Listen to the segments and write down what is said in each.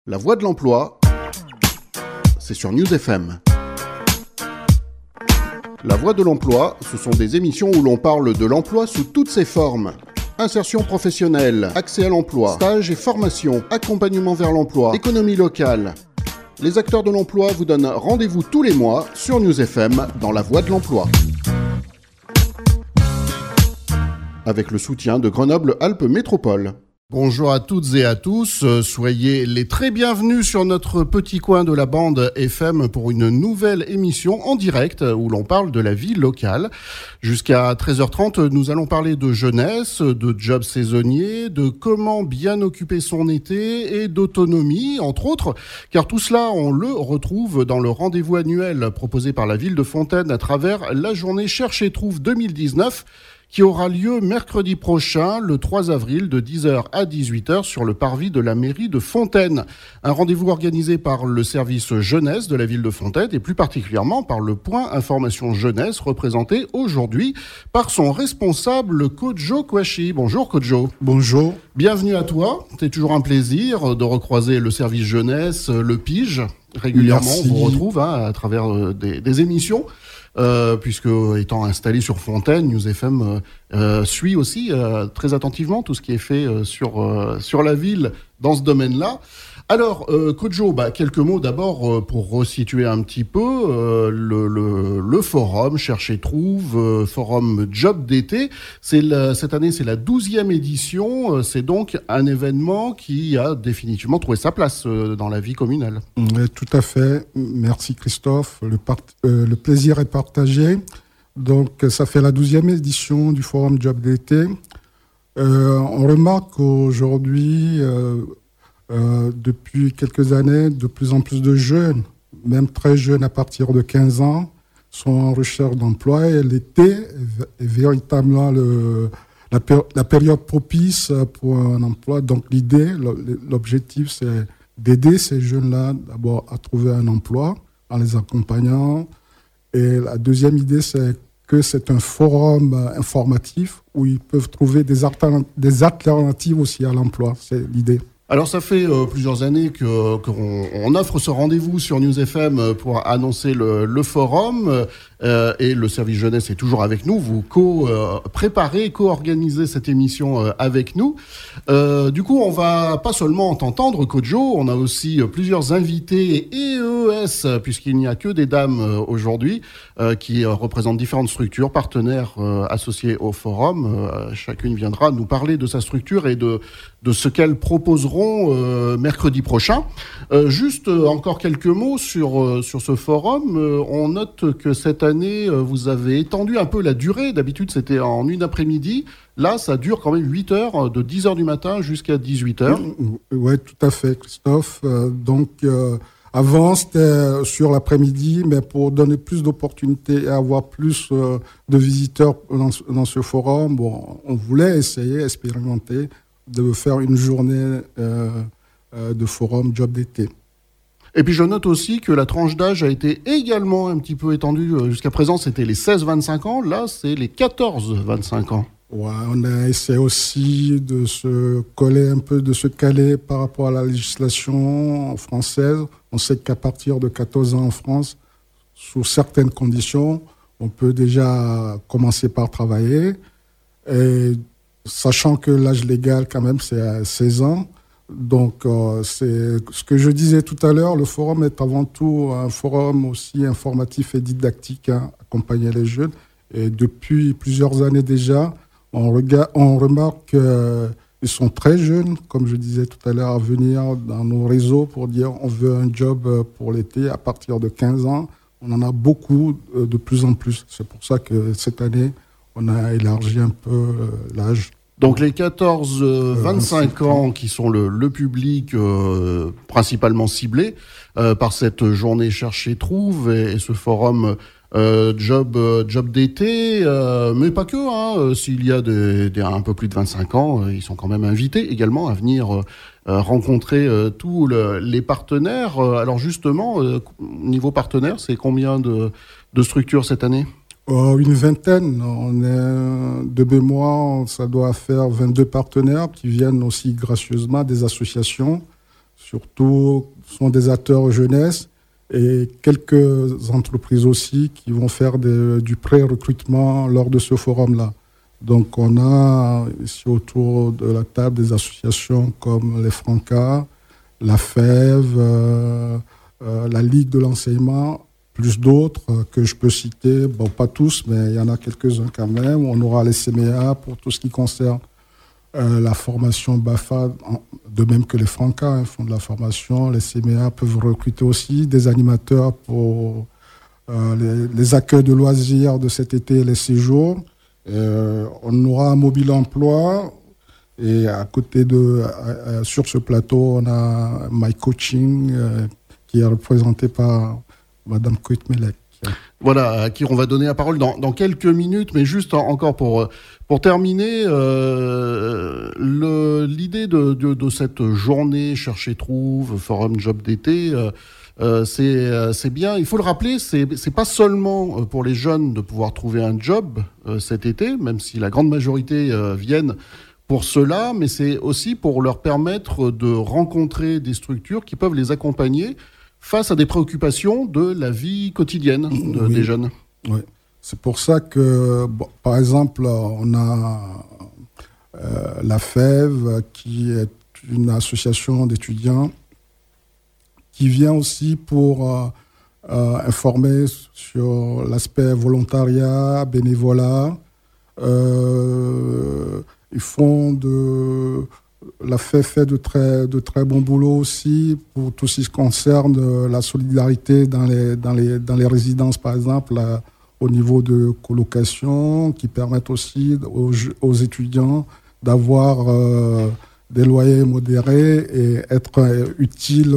La Voix de l'Emploi, c'est sur News FM. La Voix de l'Emploi, ce sont des émissions où l'on parle de l'emploi sous toutes ses formes. Insertion professionnelle, accès à l'emploi, stage et formation, accompagnement vers l'emploi, économie locale. Les acteurs de l'emploi vous donnent rendez-vous tous les mois sur News FM dans La Voix de l'Emploi. Avec le soutien de Grenoble-Alpes Métropole. Bonjour à toutes et à tous, soyez les très bienvenus sur notre petit coin de la bande FM pour une nouvelle émission en direct où l'on parle de la vie locale. Jusqu'à 13h30, nous allons parler de jeunesse, de jobs saisonniers, de comment bien occuper son été et d'autonomie, entre autres, car tout cela, on le retrouve dans le rendez-vous annuel proposé par la ville de Fontaine à travers la journée Cherche et Trouve 2019, qui aura lieu mercredi prochain, le 3 avril, de 10h à 18h sur le parvis de la mairie de Fontaine. Un rendez-vous organisé par le service jeunesse de la ville de Fontaine et plus particulièrement par le point information jeunesse représenté aujourd'hui par son responsable Kojo Kouachi. Bonjour Kojo. Bonjour. Bienvenue à toi. C'est toujours un plaisir de recroiser le service jeunesse, le PIGE. Régulièrement, Merci. on vous retrouve à travers des émissions. Puisque étant installé sur Fontaine, News FM suit aussi très attentivement tout ce qui est fait sur la ville dans ce domaine-là. Alors, Kojo, quelques mots d'abord pour resituer un petit peu le forum Cherche et Trouve, forum Job d'été. Cette année, c'est la 12e édition. C'est donc un événement qui a définitivement trouvé sa place dans la vie communale. Tout à fait. Merci Christophe. Le plaisir est partagé. Donc, ça fait la 12e édition du forum Job d'été. On remarque qu'aujourd'hui, depuis quelques années, de plus en plus de jeunes, même très jeunes à partir de 15 ans, sont en recherche d'emploi et l'été est véritablement la période propice pour un emploi. Donc l'objectif, c'est d'aider ces jeunes-là d'abord à trouver un emploi en les accompagnant. Et la deuxième idée, c'est que c'est un forum informatif où ils peuvent trouver des alternatives aussi à l'emploi. C'est l'idée. Alors ça fait plusieurs années qu'on offre ce rendez-vous sur News FM pour annoncer le forum et le service jeunesse est toujours avec nous. Vous préparez, co-organisez cette émission avec nous. Du coup, on va pas seulement t'entendre, Kojo, on a aussi plusieurs invités EES, puisqu'il n'y a que des dames aujourd'hui qui représentent différentes structures, partenaires associés au forum. Chacune viendra nous parler de sa structure et de ce qu'elles proposeront mercredi prochain. Juste encore quelques mots sur ce forum. On note que cette année, vous avez étendu un peu la durée. D'habitude, c'était en une après-midi. Là, ça dure quand même 8 heures, de 10 heures du matin jusqu'à 18 heures. Oui, tout à fait, Christophe. Avant, c'était sur l'après-midi, mais pour donner plus d'opportunités et avoir plus de visiteurs dans ce forum, on voulait essayer, expérimenter, de faire une journée de forum Job d'été. Et puis je note aussi que la tranche d'âge a été également un petit peu étendue. Jusqu'à présent, c'était les 16-25 ans. Là, c'est les 14-25 ans. Ouais, on a essayé aussi de se coller un peu, de se caler par rapport à la législation française. On sait qu'à partir de 14 ans en France, sous certaines conditions, on peut déjà commencer par travailler. Et sachant que l'âge légal, quand même, c'est à 16 ans. Donc, c'est ce que je disais tout à l'heure, le forum est avant tout un forum aussi informatif et didactique, accompagner les jeunes. Et depuis plusieurs années déjà, on remarque qu'ils sont très jeunes, comme je disais tout à l'heure, à venir dans nos réseaux pour dire on veut un job pour l'été à partir de 15 ans. On en a beaucoup, de plus en plus. C'est pour ça que cette année, on a élargi un peu l'âge. Donc les 14-25 ans qui sont le public principalement ciblé par cette journée Cherche et Trouve et ce forum job d'été, mais pas que. S'il y a des un peu plus de 25 ans, ils sont quand même invités également à venir rencontrer tous les partenaires. Alors justement, niveau partenaire, c'est combien de structures cette année ? Une vingtaine. On est de mémoire, ça doit faire 22 partenaires qui viennent aussi gracieusement des associations surtout sont des acteurs jeunesse et quelques entreprises aussi qui vont faire du pré-recrutement lors de ce forum-là. Donc on a ici autour de la table des associations comme les Francas, la FEV, la Ligue de l'enseignement, plus d'autres que je peux citer, bon pas tous, mais il y en a quelques-uns quand même. On aura les CMEA pour tout ce qui concerne la formation BAFA, de même que les Francas font de la formation. Les CMEA peuvent recruter aussi des animateurs pour les accueils de loisirs de cet été et les séjours. On aura un mobile emploi et à côté sur ce plateau, on a My Coaching qui est représenté par Madame Koetmelek. Voilà, à qui on va donner la parole dans quelques minutes, mais juste encore pour terminer, l'idée de cette journée Cherche et Trouve, Forum Job d'été, c'est bien. Il faut le rappeler, c'est pas seulement pour les jeunes de pouvoir trouver un job cet été, même si la grande majorité viennent pour cela, mais c'est aussi pour leur permettre de rencontrer des structures qui peuvent les accompagner face à des préoccupations de la vie quotidienne des jeunes. Oui. C'est pour ça que, par exemple, on a la FEV, qui est une association d'étudiants, qui vient aussi pour informer sur l'aspect volontariat, bénévolat. Ils font la FEV fait de très bons boulots aussi pour tout ce qui concerne la solidarité dans les résidences, par exemple, au niveau de colocation, qui permettent aussi aux étudiants d'avoir des loyers modérés et être utiles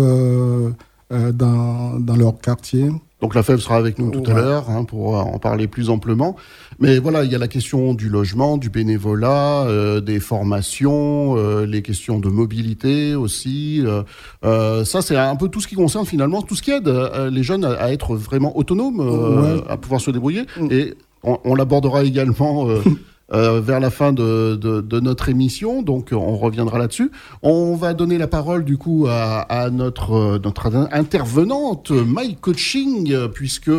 dans leur quartier. Donc la FEV sera avec nous tout à l'heure pour en parler plus amplement. Mais voilà, il y a la question du logement, du bénévolat, des formations, les questions de mobilité aussi. Ça, c'est un peu tout ce qui concerne finalement, tout ce qui aide les jeunes à être vraiment autonomes, à pouvoir se débrouiller. Et on l'abordera également vers la fin de notre émission, donc on reviendra là-dessus. On va donner la parole du coup à notre intervenante My Coaching, puisque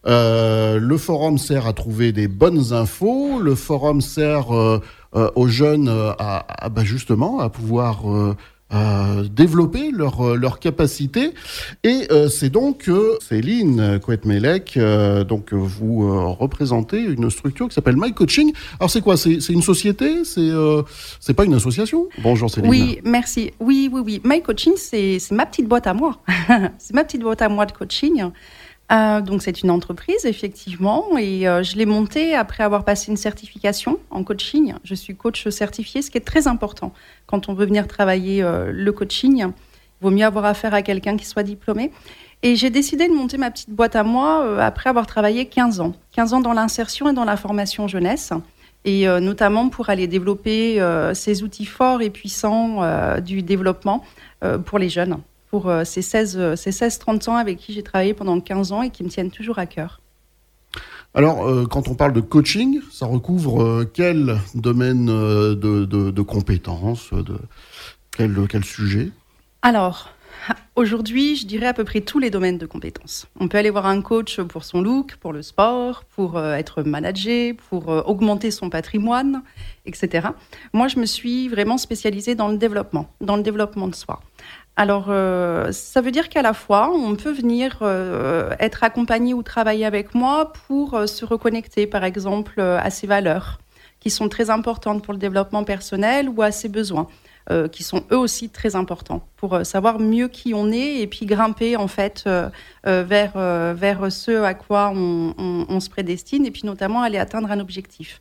le forum sert à trouver des bonnes infos, le forum sert aux jeunes justement à pouvoir développer leur capacité, et c'est donc Céline Koetmelek, donc vous représentez une structure qui s'appelle My Coaching. Alors c'est quoi, c'est une société, c'est pas une association? Bonjour Céline. Oui, merci. Oui. My Coaching, c'est ma petite boîte à moi. C'est ma petite boîte à moi de coaching. Donc c'est une entreprise effectivement, et je l'ai montée après avoir passé une certification en coaching. Je suis coach certifiée, ce qui est très important quand on veut venir travailler le coaching. Il vaut mieux avoir affaire à quelqu'un qui soit diplômé. Et j'ai décidé de monter ma petite boîte à moi après avoir travaillé 15 ans dans l'insertion et dans la formation jeunesse, et notamment pour aller développer ces outils forts et puissants du développement pour les jeunes, pour ces 16-30 ans avec qui j'ai travaillé pendant 15 ans et qui me tiennent toujours à cœur. Alors, quand on parle de coaching, ça recouvre quel domaine de compétences, quel sujet? Alors, aujourd'hui, je dirais à peu près tous les domaines de compétences. On peut aller voir un coach pour son look, pour le sport, pour être managé, pour augmenter son patrimoine, etc. Moi, je me suis vraiment spécialisée dans le développement de soi. Alors, ça veut dire qu'à la fois, on peut venir être accompagné ou travailler avec moi pour se reconnecter, par exemple, à ses valeurs, qui sont très importantes pour le développement personnel, ou à ses besoins, qui sont eux aussi très importants, pour savoir mieux qui on est et puis grimper, en fait, vers ce à quoi on se prédestine, et puis notamment aller atteindre un objectif.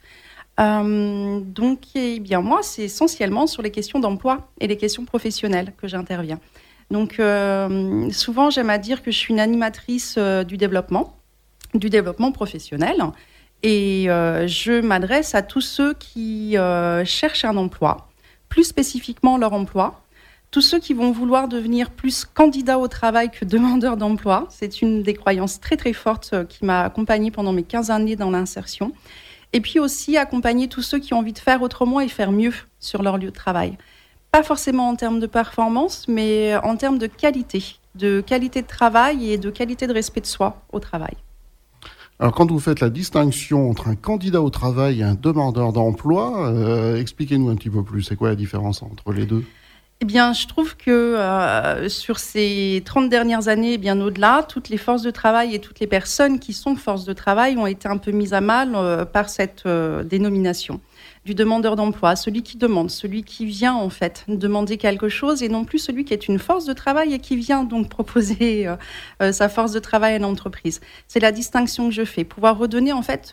Donc, moi, c'est essentiellement sur les questions d'emploi et les questions professionnelles que j'interviens. Donc, souvent, j'aime à dire que je suis une animatrice du développement professionnel, et je m'adresse à tous ceux qui cherchent un emploi, plus spécifiquement leur emploi, tous ceux qui vont vouloir devenir plus candidats au travail que demandeurs d'emploi. C'est une des croyances très très fortes qui m'a accompagnée pendant mes 15 années dans l'insertion. Et puis aussi accompagner tous ceux qui ont envie de faire autrement et faire mieux sur leur lieu de travail. pas forcément en termes de performance, mais en termes de qualité de travail et de qualité de respect de soi au travail. Alors, quand vous faites la distinction entre un candidat au travail et un demandeur d'emploi, expliquez-nous un petit peu plus. C'est quoi la différence entre les deux ? Eh bien, je trouve que sur ces 30 dernières années et bien au-delà, toutes les forces de travail et toutes les personnes qui sont forces de travail ont été un peu mises à mal par cette dénomination du demandeur d'emploi, celui qui demande, celui qui vient en fait demander quelque chose et non plus celui qui est une force de travail et qui vient donc proposer sa force de travail à l'entreprise. C'est la distinction que je fais, pouvoir redonner en fait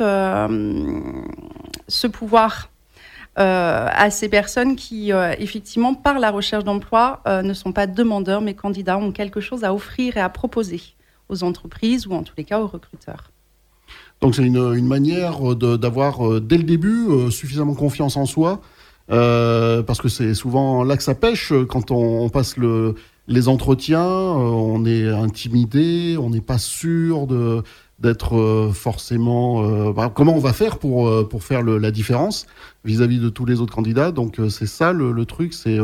ce pouvoir à ces personnes qui, effectivement, par la recherche d'emploi, ne sont pas demandeurs, mais candidats, ont quelque chose à offrir et à proposer aux entreprises ou en tous les cas aux recruteurs. Donc c'est une manière d'avoir, dès le début, suffisamment confiance en soi, parce que c'est souvent là que ça pêche. Quand on passe les entretiens, on est intimidé, on n'est pas sûr d'être forcément... comment on va faire pour faire la différence vis-à-vis de tous les autres candidats. Donc c'est ça le truc, c'est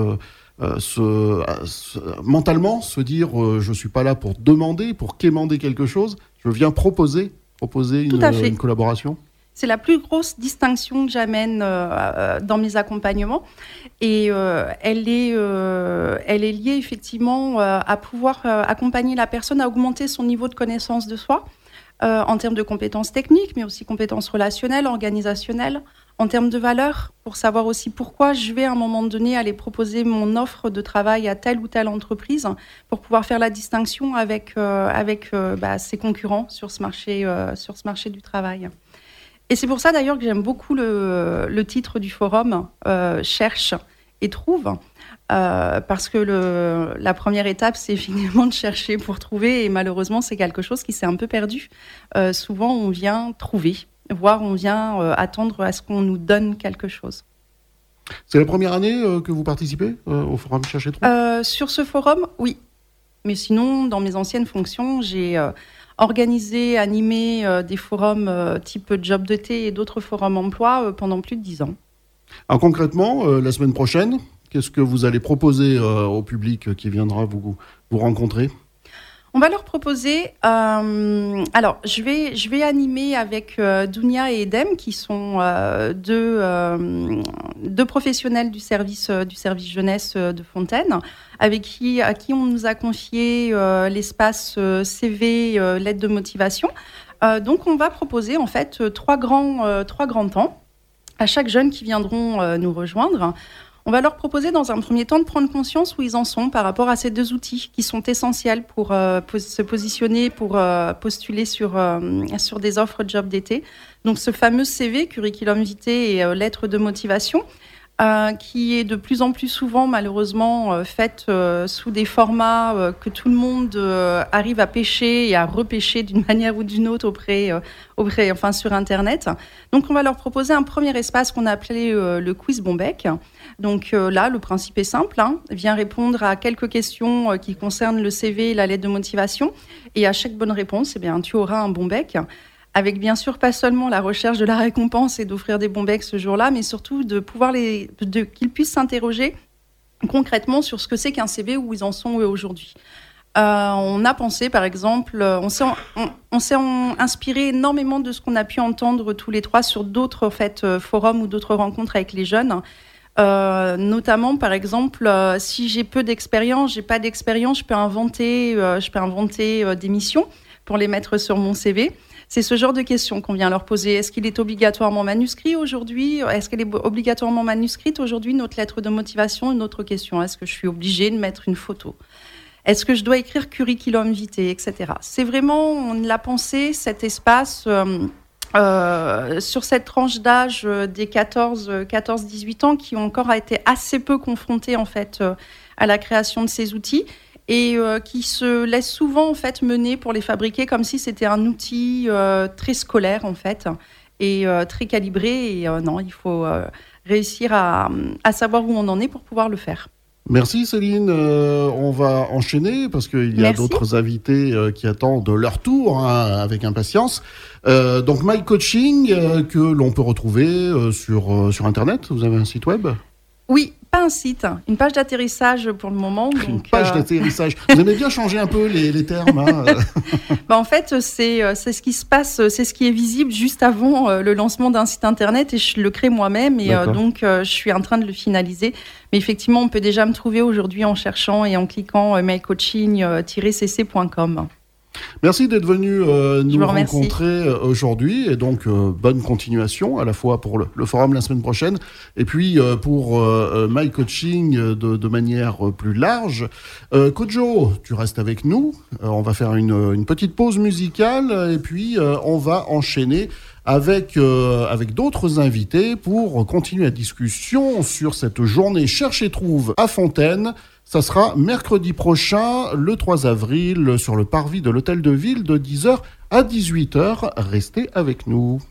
mentalement se dire je ne suis pas là pour demander, pour quémander quelque chose, je viens proposer une collaboration. C'est la plus grosse distinction que j'amène dans mes accompagnements et elle est liée effectivement à pouvoir accompagner la personne à augmenter son niveau de connaissance de soi en termes de compétences techniques, mais aussi compétences relationnelles, organisationnelles, en termes de valeurs, pour savoir aussi pourquoi je vais à un moment donné aller proposer mon offre de travail à telle ou telle entreprise pour pouvoir faire la distinction avec ses concurrents sur ce marché du travail. Et c'est pour ça d'ailleurs que j'aime beaucoup le titre du forum, Cherche et trouve, parce que la première étape, c'est finalement de chercher pour trouver, et malheureusement, c'est quelque chose qui s'est un peu perdu. Souvent, on vient trouver, voire on vient attendre à ce qu'on nous donne quelque chose. C'est la première année que vous participez au forum Cherche et trouve ? Sur ce forum, oui. Mais sinon, dans mes anciennes fonctions, j'ai organisé, animé des forums type Job de thé et d'autres forums emploi pendant plus de 10 ans. Alors concrètement, la semaine prochaine, qu'est-ce que vous allez proposer au public qui viendra vous rencontrer ? On va leur proposer... alors, je vais animer avec Dounia et Edem, qui sont deux professionnels du service jeunesse de Fontaine, à qui on nous a confié l'espace CV, lettre de motivation. Donc, on va proposer en fait trois grands temps à chaque jeune qui viendront nous rejoindre. On va leur proposer dans un premier temps de prendre conscience où ils en sont par rapport à ces deux outils qui sont essentiels pour se positionner, pour postuler sur des offres de job d'été. Donc ce fameux CV, curriculum vitae et lettre de motivation, qui est de plus en plus souvent malheureusement faite sous des formats que tout le monde arrive à pêcher et à repêcher d'une manière ou d'une autre sur Internet. Donc on va leur proposer un premier espace qu'on a appelé le quiz Bombec. Donc là, le principe est simple, vient répondre à quelques questions qui concernent le CV et la lettre de motivation. Et à chaque bonne réponse, tu auras un bon bec. Avec bien sûr pas seulement la recherche de la récompense et d'offrir des bons becs ce jour-là, mais surtout de pouvoir qu'ils puissent s'interroger concrètement sur ce que c'est qu'un CV, où ils en sont aujourd'hui. On a pensé, par exemple, on s'est inspiré énormément de ce qu'on a pu entendre tous les trois sur d'autres forums ou d'autres rencontres avec les jeunes. Notamment, par exemple, si j'ai peu d'expérience, j'ai pas d'expérience, je peux inventer des missions pour les mettre sur mon CV. C'est ce genre de questions qu'on vient leur poser. Est-ce qu'il est obligatoirement manuscrit aujourd'hui ? Est-ce qu'elle est obligatoirement manuscrite aujourd'hui, notre lettre de motivation ? Une autre question, est-ce que je suis obligée de mettre une photo ? Est-ce que je dois écrire curriculum vitae, etc. C'est vraiment, on l'a pensé, cet espace sur cette tranche d'âge des 14-18 ans qui ont encore été assez peu confrontés en fait à la création de ces outils. Et qui se laissent souvent en fait mener pour les fabriquer comme si c'était un outil très scolaire en fait et très calibré. Et non, il faut réussir à savoir où on en est pour pouvoir le faire. Merci Céline, on va enchaîner parce qu'il y a d'autres invités qui attendent leur tour avec impatience. Donc My Coaching que l'on peut retrouver sur Internet, vous avez un site web ? Oui, pas un site, une page d'atterrissage pour le moment. Donc, une page d'atterrissage. Vous aimez bien changer un peu les termes. Hein. En fait, c'est ce qui se passe, c'est ce qui est visible juste avant le lancement d'un site internet et je le crée moi-même et donc je suis en train de le finaliser. Mais effectivement, on peut déjà me trouver aujourd'hui en cherchant et en cliquant mycoaching-cc.com. Merci d'être venu nous rencontrer aujourd'hui et donc bonne continuation à la fois pour le forum la semaine prochaine et puis pour My Coaching de manière plus large. Kojo, tu restes avec nous, on va faire une petite pause musicale et puis on va enchaîner avec d'autres invités pour continuer la discussion sur cette journée Cherche et Trouve à Fontaine. Ça sera mercredi prochain, le 3 avril, sur le parvis de l'Hôtel de Ville de 10h à 18h. Restez avec nous.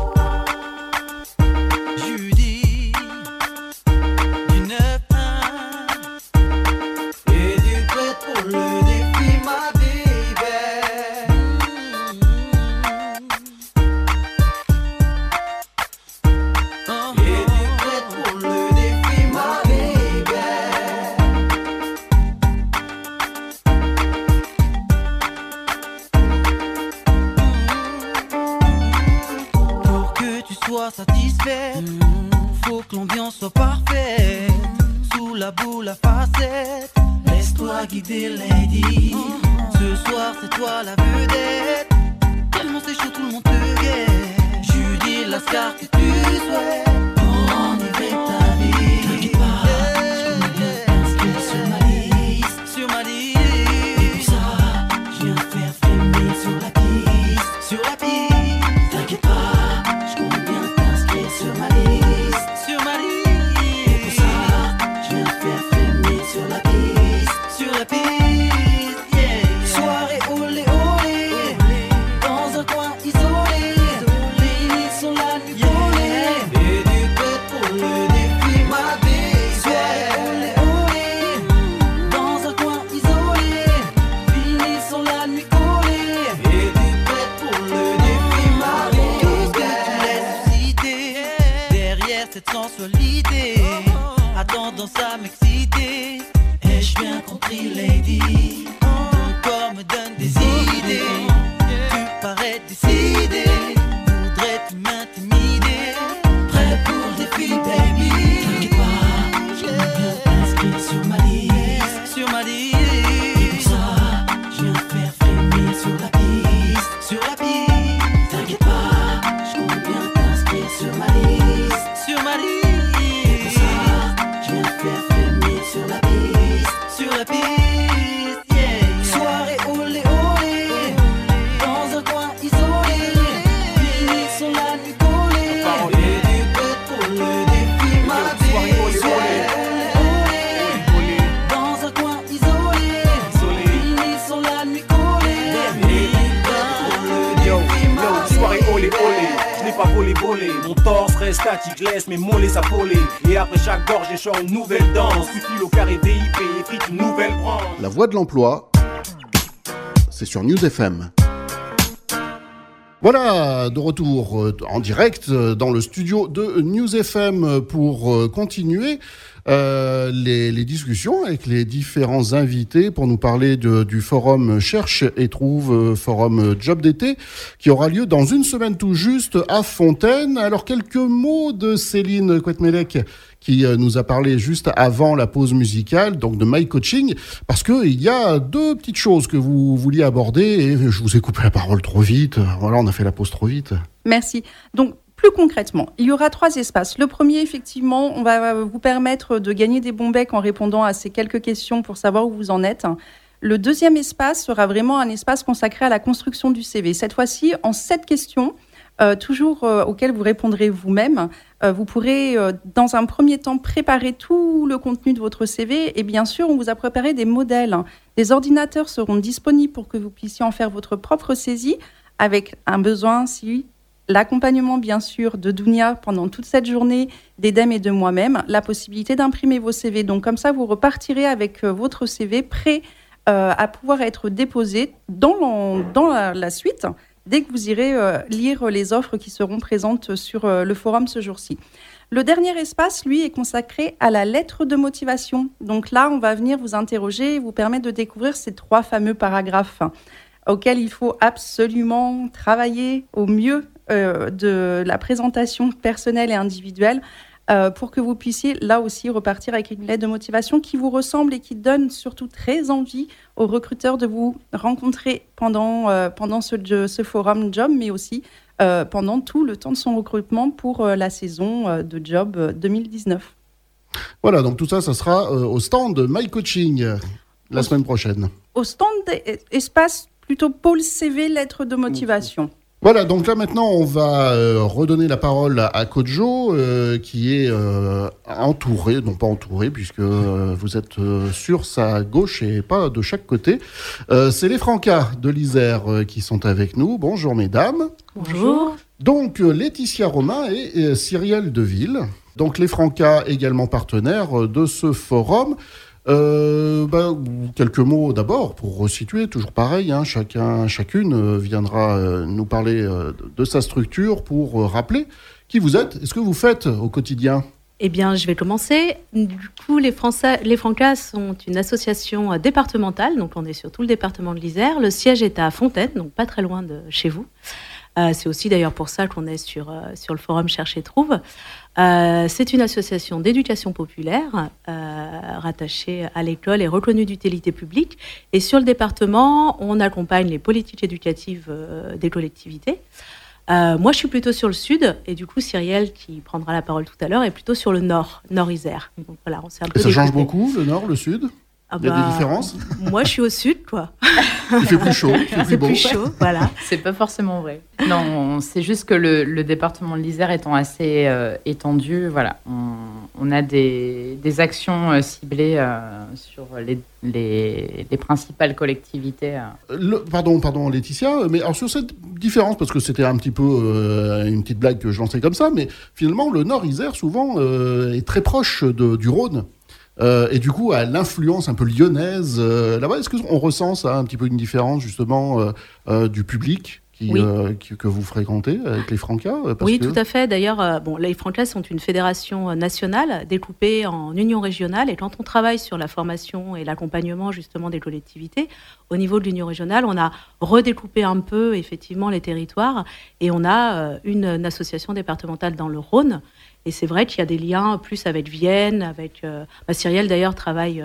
Satisfaite, faut que l'ambiance soit parfaite. Sous la boule à facette, laisse-toi guider, lady. Ce soir, c'est toi la vedette. Tellement c'est chaud, tout le monde te guette. Judy Lascar que tu souhaites. Enivrer ta vie. T'inquiète pas, je connais bien t'inscrire sur ma liste. Sur ma liste. Et puis ça, je viens faire frémir sur la piste. Sur la piste. T'inquiète pas. Sur ma liste, et pour ça, je viens faire frémir sur la piste, yeah. Soirée olé olé, dans un coin isolé, les lits sont la nuit collée, et du prêt pour le défi, ma baby. Soirée olé olé, dans un coin isolé, les lits sont la nuit collée, et du prêt pour le défi, ma baby. Tout ce que tu laisses susciter cette sensualité a tendance à m'exciter. Ai-je bien compris, lady? Ton corps me donne des idées. Tu parais décidé. Voudrais-tu m'intimider? Prêt pour le défi, baby. T'inquiète pas, je viens bien t'inscrire sur ma liste. Sur ma liste. Et pour ça, je viens faire frémir sur la piste. Sur la piste. T'inquiète pas, je compte bien t'inscrire sur ma liste. Sur ma liste. Et pour ça, je viens faire frémir sur la piste. Sur la piste, yeah. Soirée olé olé, dans un coin isolé. Fini sont la nuit collée. Et du prêt pour le défi, ma vie. Soirée olé olé, dans un coin isolé. Fini sont la nuit collée. Et du prêt pour le défi, ma vie. Soirée olé olé. Je n'ai pas volé, mon torse reste statique, laisse mes mollets s'affoler. Et après chaque gorge, j'échante une nouvelle danse. Utile au carré VIP, effrite une nouvelle branche. La voix de l'emploi, c'est sur News FM. Voilà, de retour en direct dans le studio de News FM pour continuer les discussions avec les différents invités pour nous parler du forum Cherche et Trouve, forum Job d'été, qui aura lieu dans une semaine tout juste à Fontaine. Alors, quelques mots de Céline Kouetmelek, qui nous a parlé juste avant la pause musicale, donc de My Coaching, parce qu'il y a deux petites choses que vous vouliez aborder, et je vous ai coupé la parole trop vite. Voilà, on a fait la pause trop vite. Merci. Donc, plus concrètement, il y aura 3 espaces. Le premier, effectivement, on va vous permettre de gagner des bons becs en répondant à ces quelques questions pour savoir où vous en êtes. Le deuxième espace sera vraiment un espace consacré à la construction du CV. Cette fois-ci, en 7 questions, toujours auxquelles vous répondrez vous-même. Vous pourrez, dans un premier temps, préparer tout le contenu de votre CV. Et bien sûr, on vous a préparé des modèles. Des ordinateurs seront disponibles pour que vous puissiez en faire votre propre saisie, avec un besoin, l'accompagnement, bien sûr, de Dounia pendant toute cette journée, d'Edem et de moi-même, la possibilité d'imprimer vos CV. Donc, comme ça, vous repartirez avec votre CV prêt à pouvoir être déposé dans la suite, dès que vous irez lire les offres qui seront présentes sur le forum ce jour-ci. Le dernier espace, lui, est consacré à la lettre de motivation. Donc là, on va venir vous interroger et vous permettre de découvrir ces 3 fameux paragraphes auxquels il faut absolument travailler au mieux de la présentation personnelle et individuelle pour que vous puissiez là aussi repartir avec une lettre de motivation qui vous ressemble et qui donne surtout très envie aux recruteurs de vous rencontrer pendant ce forum job, mais aussi pendant tout le temps de son recrutement pour la saison de job 2019. Voilà, donc tout ça, ça sera au stand My Coaching la semaine prochaine. Au stand espace plutôt pôle CV, lettre de motivation. Voilà, donc là maintenant on va redonner la parole à Kodjo qui est entouré, non pas entouré puisque vous êtes sur sa gauche et pas de chaque côté. C'est les Francas de l'Isère qui sont avec nous. Bonjour mesdames. Bonjour. Donc Laetitia Romain et Cyrielle Deville. Donc les Francas également partenaires de ce forum. Quelques mots d'abord pour resituer, toujours pareil, chacune viendra nous parler de sa structure pour rappeler qui vous êtes et ce que vous faites au quotidien. Eh bien, je vais commencer. Du coup, les Francas sont une association départementale, donc on est sur tout le département de l'Isère. Le siège est à Fontaine, donc pas très loin de chez vous. C'est aussi d'ailleurs pour ça qu'on est sur le forum Cherche et Trouve. C'est une association d'éducation populaire rattachée à l'école et reconnue d'utilité publique. Et sur le département, on accompagne les politiques éducatives des collectivités. Moi, je suis plutôt sur le sud, et du coup, Cyrielle, qui prendra la parole tout à l'heure, est plutôt sur le nord-Isère. Donc voilà, on s'est un peu. Et ça change beaucoup, le nord, le sud ? Il y a des différences ? Moi, je suis au sud, quoi. Il fait plus chaud, il fait plus beau. Plus chaud, voilà. C'est pas forcément vrai. Non, c'est juste que le département de l'Isère étant assez étendu, voilà, on a des actions ciblées sur les principales collectivités. Pardon Laetitia, mais alors sur cette différence, parce que c'était un petit peu une petite blague que je lançais comme ça, mais finalement le Nord-Isère souvent est très proche du Rhône. Et du coup, à l'influence un peu lyonnaise, là-bas, est-ce qu'on ressent ça, un petit peu une différence justement du public que vous fréquentez avec les Francas ? Oui, tout à fait. D'ailleurs, les Francas sont une fédération nationale découpée en unions régionales. Et quand on travaille sur la formation et l'accompagnement justement des collectivités, au niveau de l'union régionale, on a redécoupé un peu effectivement les territoires et on a une association départementale dans le Rhône. Et c'est vrai qu'il y a des liens plus avec Vienne, avec... Cyrielle, d'ailleurs, travaille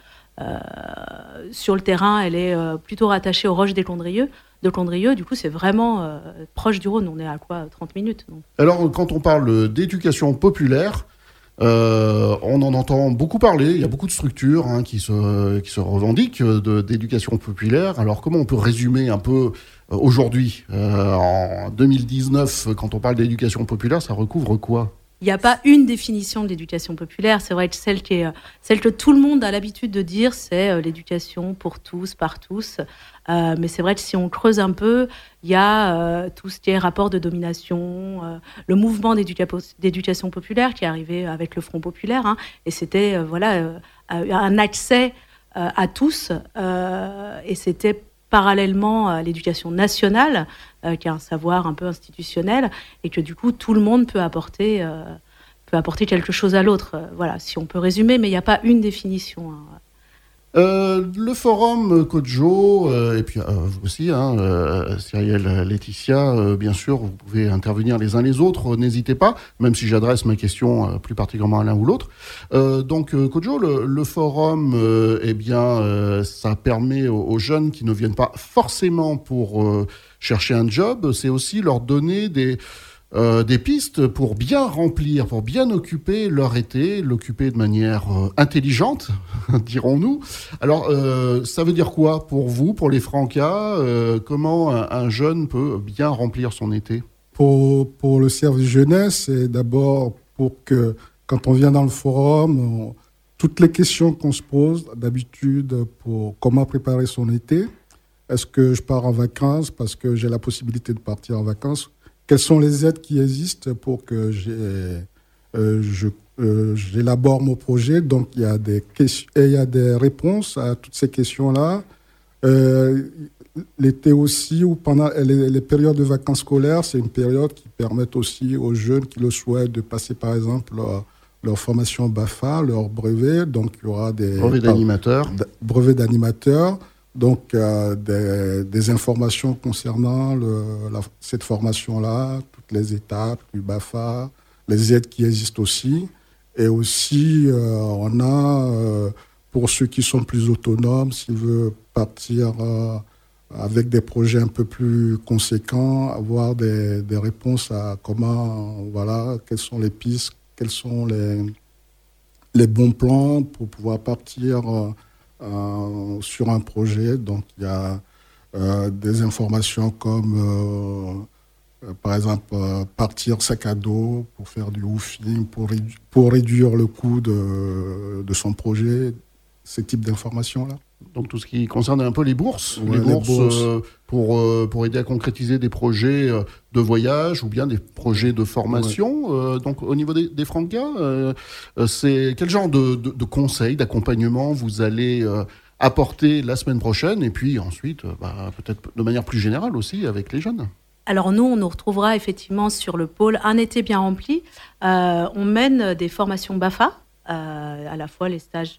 sur le terrain. Elle est plutôt rattachée aux Roches de Condrieu. Du coup, c'est vraiment proche du Rhône. On est à quoi, 30 minutes donc. Alors, quand on parle d'éducation populaire, on en entend beaucoup parler. Il y a beaucoup de structures qui se revendiquent d'éducation populaire. Alors, comment on peut résumer un peu aujourd'hui, en 2019, quand on parle d'éducation populaire, ça recouvre quoi ? Il n'y a pas une définition de l'éducation populaire. C'est vrai que celle que tout le monde a l'habitude de dire, c'est l'éducation pour tous, par tous. Mais c'est vrai que si on creuse un peu, il y a tout ce qui est rapport de domination, le mouvement d'éducation populaire qui est arrivé avec le Front populaire. Et c'était un accès à tous. Et c'était parallèlement à l'éducation nationale, qui est un savoir un peu institutionnel, et que du coup, tout le monde peut apporter quelque chose à l'autre. Voilà, si on peut résumer, mais il n'y a pas une définition. Le forum Kodjo, et puis vous aussi, Cyrielle, Laetitia, bien sûr, vous pouvez intervenir les uns les autres, n'hésitez pas, même si j'adresse ma question plus particulièrement à l'un ou l'autre. Donc Kodjo, le forum, ça permet aux jeunes qui ne viennent pas forcément pour chercher un job, c'est aussi leur donner des pistes pour bien remplir, pour bien occuper leur été, l'occuper de manière intelligente, dirons-nous. Alors, ça veut dire quoi pour vous, pour les Francas ? Comment un jeune peut bien remplir son été ? Pour le service jeunesse, c'est d'abord pour que, quand on vient dans le forum, toutes les questions qu'on se pose d'habitude pour comment préparer son été. Est-ce que je pars en vacances parce que j'ai la possibilité de partir en vacances ? Quelles sont les aides qui existent pour que j'élabore mon projet ? Donc, il y a des questions et il y a des réponses à toutes ces questions-là. l'été aussi, ou pendant les périodes de vacances scolaires, c'est une période qui permet aussi aux jeunes qui le souhaitent de passer, par exemple, leur formation BAFA, leur brevet. Donc, il y aura des brevets d'animateurs. Donc, des informations concernant cette formation-là, toutes les étapes du BAFA, les aides qui existent aussi. Et aussi, on a, pour ceux qui sont plus autonomes, s'ils veulent partir avec des projets un peu plus conséquents, avoir des réponses à quelles sont les pistes, quels sont les bons plans pour pouvoir partir sur un projet. Donc, il y a des informations comme, par exemple, partir sac à dos pour faire du woofing, pour réduire le coût de son projet, ce type d'informations-là. Donc tout ce qui concerne un peu les bourses, les bourses. Pour aider à concrétiser des projets de voyage ou bien des projets de formation. Donc au niveau des Francas, c'est quel genre de conseils, d'accompagnement vous allez apporter la semaine prochaine et puis ensuite peut-être de manière plus générale aussi avec les jeunes? Alors nous, on nous retrouvera effectivement sur le pôle Un été bien rempli. On mène des formations BAFA, à la fois les stages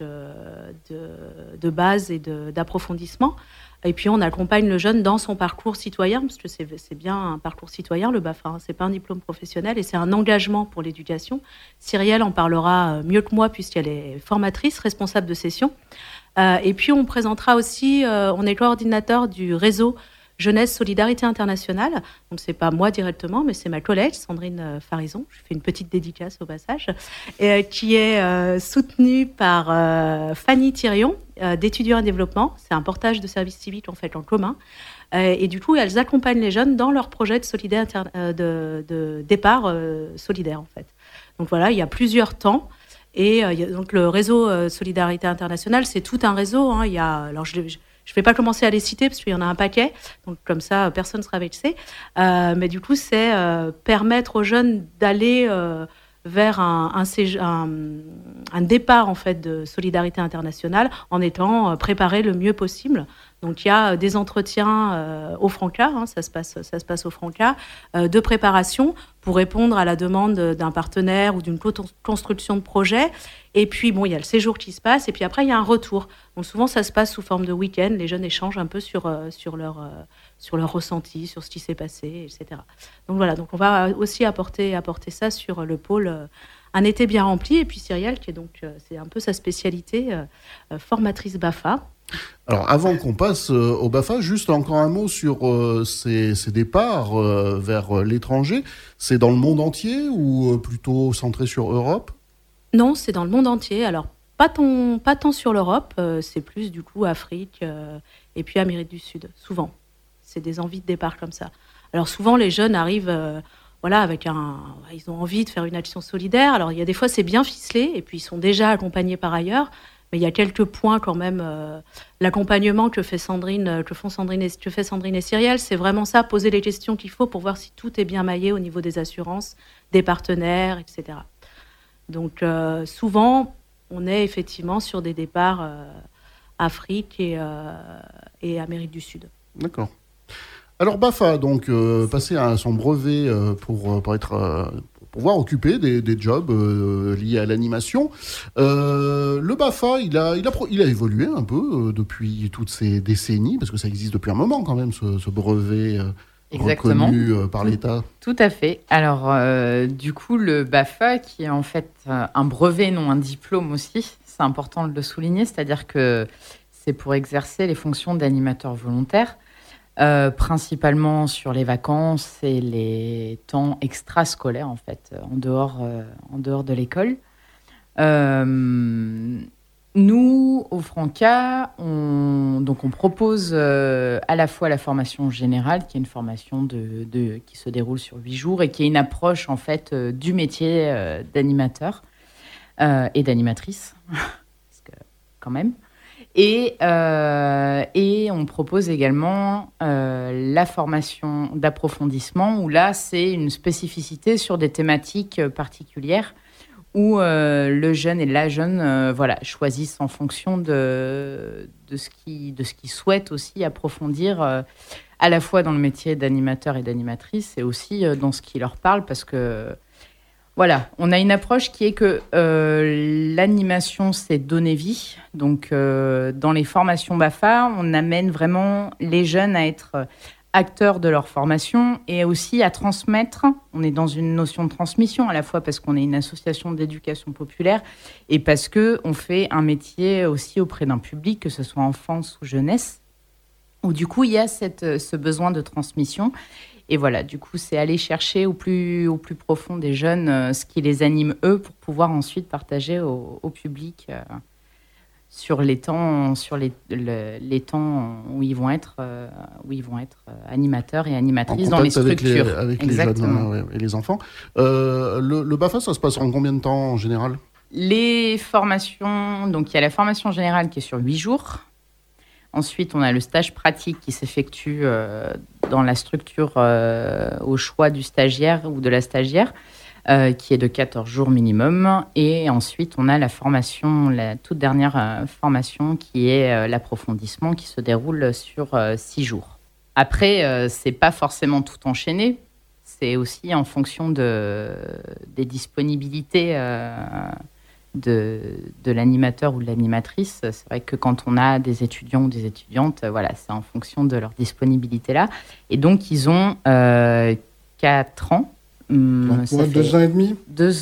de base et d'approfondissement. Et puis on accompagne le jeune dans son parcours citoyen, parce que c'est bien un parcours citoyen, le BAFA. C'est pas un diplôme professionnel et c'est un engagement pour l'éducation. Cyrielle en parlera mieux que moi puisqu'elle est formatrice, responsable de session. Et puis on présentera aussi, on est coordinateur du réseau Jeunesse Solidarité Internationale. Donc, c'est pas moi directement, mais c'est ma collègue, Sandrine Farison. Je fais une petite dédicace au passage. Qui est soutenue par Fanny Thirion, d'Étudiants en Développement. C'est un portage de services civiques, en fait, en commun. Et du coup, elles accompagnent les jeunes dans leur projet de départ solidaire, en fait. Donc, voilà, il y a plusieurs temps. Et donc, le réseau Solidarité Internationale, c'est tout un réseau. Hein. Il y a, alors, je ne vais pas commencer à les citer parce qu'il y en a un paquet, donc comme ça, personne ne sera vexé. Mais du coup, c'est permettre aux jeunes d'aller vers un départ en fait, de solidarité internationale en étant préparés le mieux possible. Donc, il y a des entretiens au Franca, hein, ça se passe au Franca, de préparation pour répondre à la demande d'un partenaire ou d'une construction de projet. Et puis, bon, il y a le séjour qui se passe, et puis après, il y a un retour. Donc, souvent, ça se passe sous forme de week-end. Les jeunes échangent un peu sur leur ressenti, sur ce qui s'est passé, etc. Donc, voilà. Donc, on va aussi apporter ça sur le pôle Un été bien rempli. Et puis, Cyrielle, qui est donc, c'est un peu sa spécialité, formatrice BAFA. Alors, avant qu'on passe au BAFA, juste encore un mot sur ces départs vers l'étranger. C'est dans le monde entier ou plutôt centré sur Europe ? Non, c'est dans le monde entier. Alors, pas tant sur l'Europe, c'est plus du coup Afrique et puis Amérique du Sud, souvent. C'est des envies de départ comme ça. Alors, souvent, les jeunes arrivent avec ils ont envie de faire une action solidaire. Alors, il y a des fois, c'est bien ficelé et puis ils sont déjà accompagnés par ailleurs. Mais il y a quelques points quand même. L'accompagnement que fait Sandrine et Cyrielle, c'est vraiment ça, poser les questions qu'il faut pour voir si tout est bien maillé au niveau des assurances, des partenaires, etc. Donc souvent, on est effectivement sur des départs Afrique et Amérique du Sud. D'accord. Alors BAFA, donc passer à son brevet pour pouvoir occuper des jobs liés à l'animation. Le BAFA, il a évolué un peu depuis toutes ces décennies, parce que ça existe depuis un moment quand même, ce brevet reconnu par l'État. Tout à fait. Alors, du coup, le BAFA, qui est en fait un brevet, non un diplôme aussi, c'est important de le souligner, c'est-à-dire que c'est pour exercer les fonctions d'animateur volontaire, principalement sur les vacances et les temps extrascolaires, en fait, en dehors de l'école. Nous, au Franca, on propose à la fois la formation générale, qui est une formation qui se déroule sur 8 jours et qui est une approche, en fait, du métier d'animateur et d'animatrice, parce que, quand même. Et on propose également la formation d'approfondissement, où là, c'est une spécificité sur des thématiques particulières, où le jeune et la jeune choisissent en fonction de ce qu'ils souhaitent aussi approfondir à la fois dans le métier d'animateur et d'animatrice et aussi dans ce qui leur parle parce que voilà, on a une approche qui est que l'animation, c'est donner vie. Donc, dans les formations BAFA, on amène vraiment les jeunes à être acteurs de leur formation et aussi à transmettre. On est dans une notion de transmission à la fois parce qu'on est une association d'éducation populaire et parce qu'on fait un métier aussi auprès d'un public, que ce soit enfance ou jeunesse, où du coup, il y a ce besoin de transmission. Et voilà, du coup, c'est aller chercher au plus profond des jeunes ce qui les anime eux pour pouvoir ensuite partager au public sur les temps, les temps où ils vont être animateurs et animatrices dans les structures. Avec les jeunes et les enfants. Le BAFA, ça se passe en combien de temps en général ? Les formations, donc il y a la formation générale qui est sur 8 jours. Ensuite, on a le stage pratique qui s'effectue dans la structure au choix du stagiaire ou de la stagiaire, qui est de 14 jours minimum. Et ensuite, on a la formation, la toute dernière formation qui est l'approfondissement qui se déroule sur 6 jours. Après, c'est pas forcément tout enchaîné. C'est aussi en fonction des disponibilités de l'animateur ou de l'animatrice. C'est vrai que quand on a des étudiants ou des étudiantes, c'est en fonction de leur disponibilité là. Et donc, ils ont 4 ans. 2 ans et demi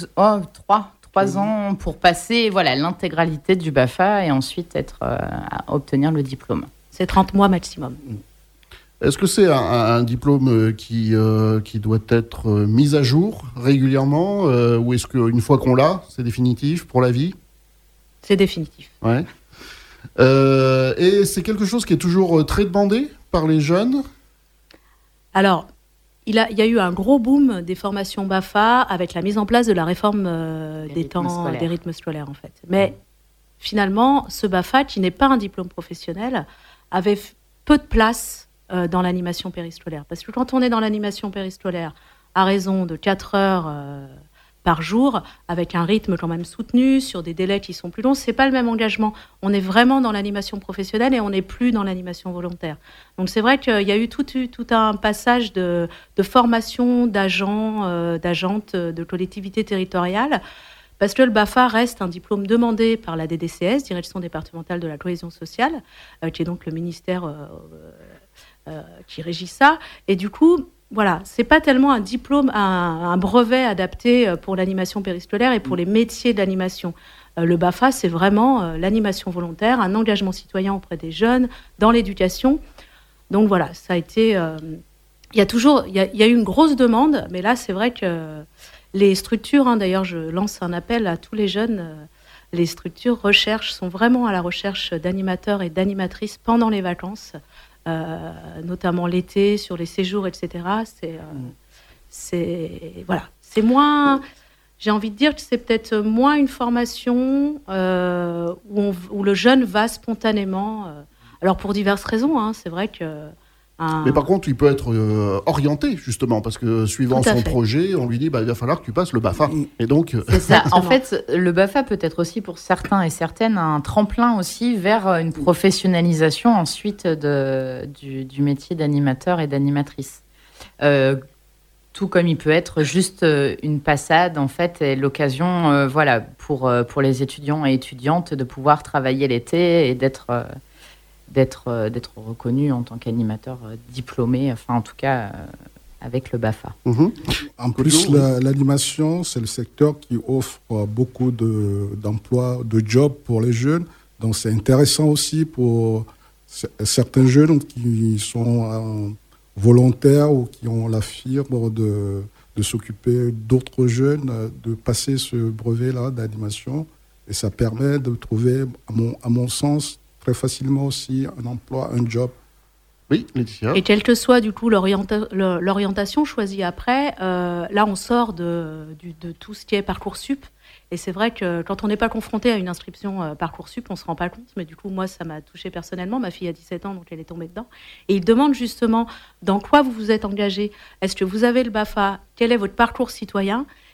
3 ans pour passer l'intégralité du BAFA et ensuite obtenir le diplôme. C'est 30 mois maximum. Est-ce que c'est un diplôme qui doit être mis à jour régulièrement ou est-ce qu'une fois qu'on l'a, c'est définitif pour la vie ? C'est définitif. Ouais. Et c'est quelque chose qui est toujours très demandé par les jeunes ? Alors, il y a eu un gros boom des formations BAFA avec la mise en place de la réforme des rythmes scolaires, en fait. Mais finalement, ce BAFA, qui n'est pas un diplôme professionnel, avait peu de place dans l'animation périscolaire. Parce que quand on est dans l'animation périscolaire, à raison de 4 heures par jour, avec un rythme quand même soutenu, sur des délais qui sont plus longs, c'est pas le même engagement. On est vraiment dans l'animation professionnelle et on n'est plus dans l'animation volontaire. Donc c'est vrai qu'il y a eu tout un passage de formation d'agents, d'agentes de collectivités territoriales, parce que le BAFA reste un diplôme demandé par la DDCS, Direction départementale de la cohésion sociale, qui est donc le ministère qui régit ça. Et du coup, c'est pas tellement un diplôme, un brevet adapté pour l'animation périscolaire et pour les métiers d'animation. Le BAFA, c'est vraiment l'animation volontaire, un engagement citoyen auprès des jeunes, dans l'éducation. Donc ça a été... Il y a eu une grosse demande, mais là, c'est vrai que les structures, d'ailleurs, je lance un appel à tous les jeunes, les structures sont vraiment à la recherche d'animateurs et d'animatrices pendant les vacances, notamment l'été, sur les séjours, etc. C'est moins... J'ai envie de dire que c'est peut-être moins une formation où le jeune va spontanément... alors, pour diverses raisons, c'est vrai que... Mais par contre, il peut être orienté, justement, parce que suivant son projet, on lui dit il va falloir que tu passes le BAFA. Et donc, c'est ça. En fait, le BAFA peut être aussi pour certains et certaines un tremplin aussi vers une professionnalisation ensuite du métier d'animateur et d'animatrice. Tout comme il peut être juste une passade, en fait, et l'occasion pour les étudiants et étudiantes de pouvoir travailler l'été et d'être reconnu en tant qu'animateur diplômé, en tout cas avec le BAFA. En plus, l'animation, c'est le secteur qui offre beaucoup d'emplois, de jobs pour les jeunes. Donc c'est intéressant aussi pour certains jeunes qui sont volontaires ou qui ont la fibre de s'occuper d'autres jeunes, de passer ce brevet-là d'animation. Et ça permet de trouver, à mon sens, très facilement aussi un emploi, un job. Oui, Laetitia. Et quelle que soit du coup l'orientation choisie après, là on sort de tout ce qui est Parcoursup. Et c'est vrai que quand on n'est pas confronté à une inscription Parcoursup, on ne se rend pas compte. Mais du coup, moi, ça m'a touchée personnellement. Ma fille a 17 ans, donc elle est tombée dedans. Et il demande justement dans quoi vous vous êtes engagé. Est-ce que vous avez le BAFA ? Quel est votre parcours citoyen ?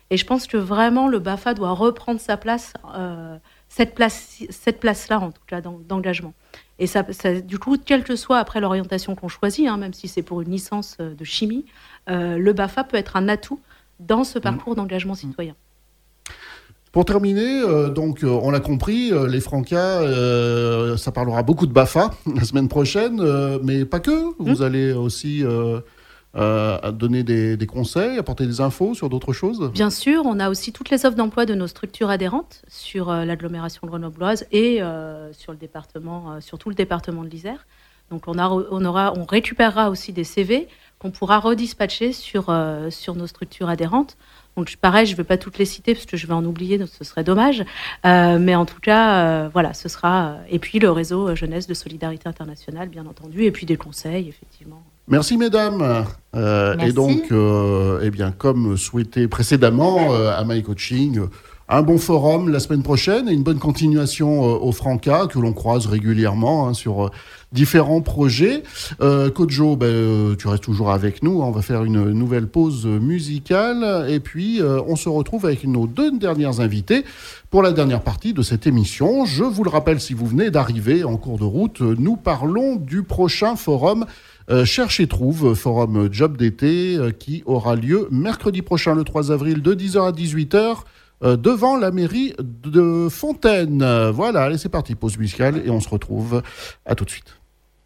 Et je pense que vraiment, le BAFA doit reprendre sa place, cette place-là, en tout cas, d'engagement. Et ça, du coup, quelle que soit après l'orientation qu'on choisit, même si c'est pour une licence de chimie, le BAFA peut être un atout dans ce parcours d'engagement citoyen. Pour terminer, on l'a compris, les Francas, ça parlera beaucoup de BAFA la semaine prochaine, mais pas que. Vous allez aussi donner des conseils, apporter des infos sur d'autres choses. Bien sûr, on a aussi toutes les offres d'emploi de nos structures adhérentes sur l'agglomération grenobloise et sur tout le département de l'Isère. Donc on récupérera aussi des CV qu'on pourra redispatcher sur nos structures adhérentes. Donc pareil, je ne vais pas toutes les citer parce que je vais en oublier, donc ce serait dommage. Mais en tout cas, ce sera... Et puis le réseau Jeunesse de Solidarité Internationale, bien entendu, et puis des conseils, effectivement. Merci mesdames. Merci. Et donc, comme souhaité précédemment à My Coaching, un bon forum la semaine prochaine et une bonne continuation au Franca que l'on croise régulièrement sur différents projets. Coach Jo, tu restes toujours avec nous. On va faire une nouvelle pause musicale et puis on se retrouve avec nos 2 dernières invitées pour la dernière partie de cette émission. Je vous le rappelle, si vous venez d'arriver en cours de route, nous parlons du prochain forum Cherche et Trouve, forum job d'été qui aura lieu mercredi prochain, le 3 avril, de 10h à 18h. Devant la mairie de Fontaine. Voilà, allez, c'est parti, pause musicale et on se retrouve. À tout de suite.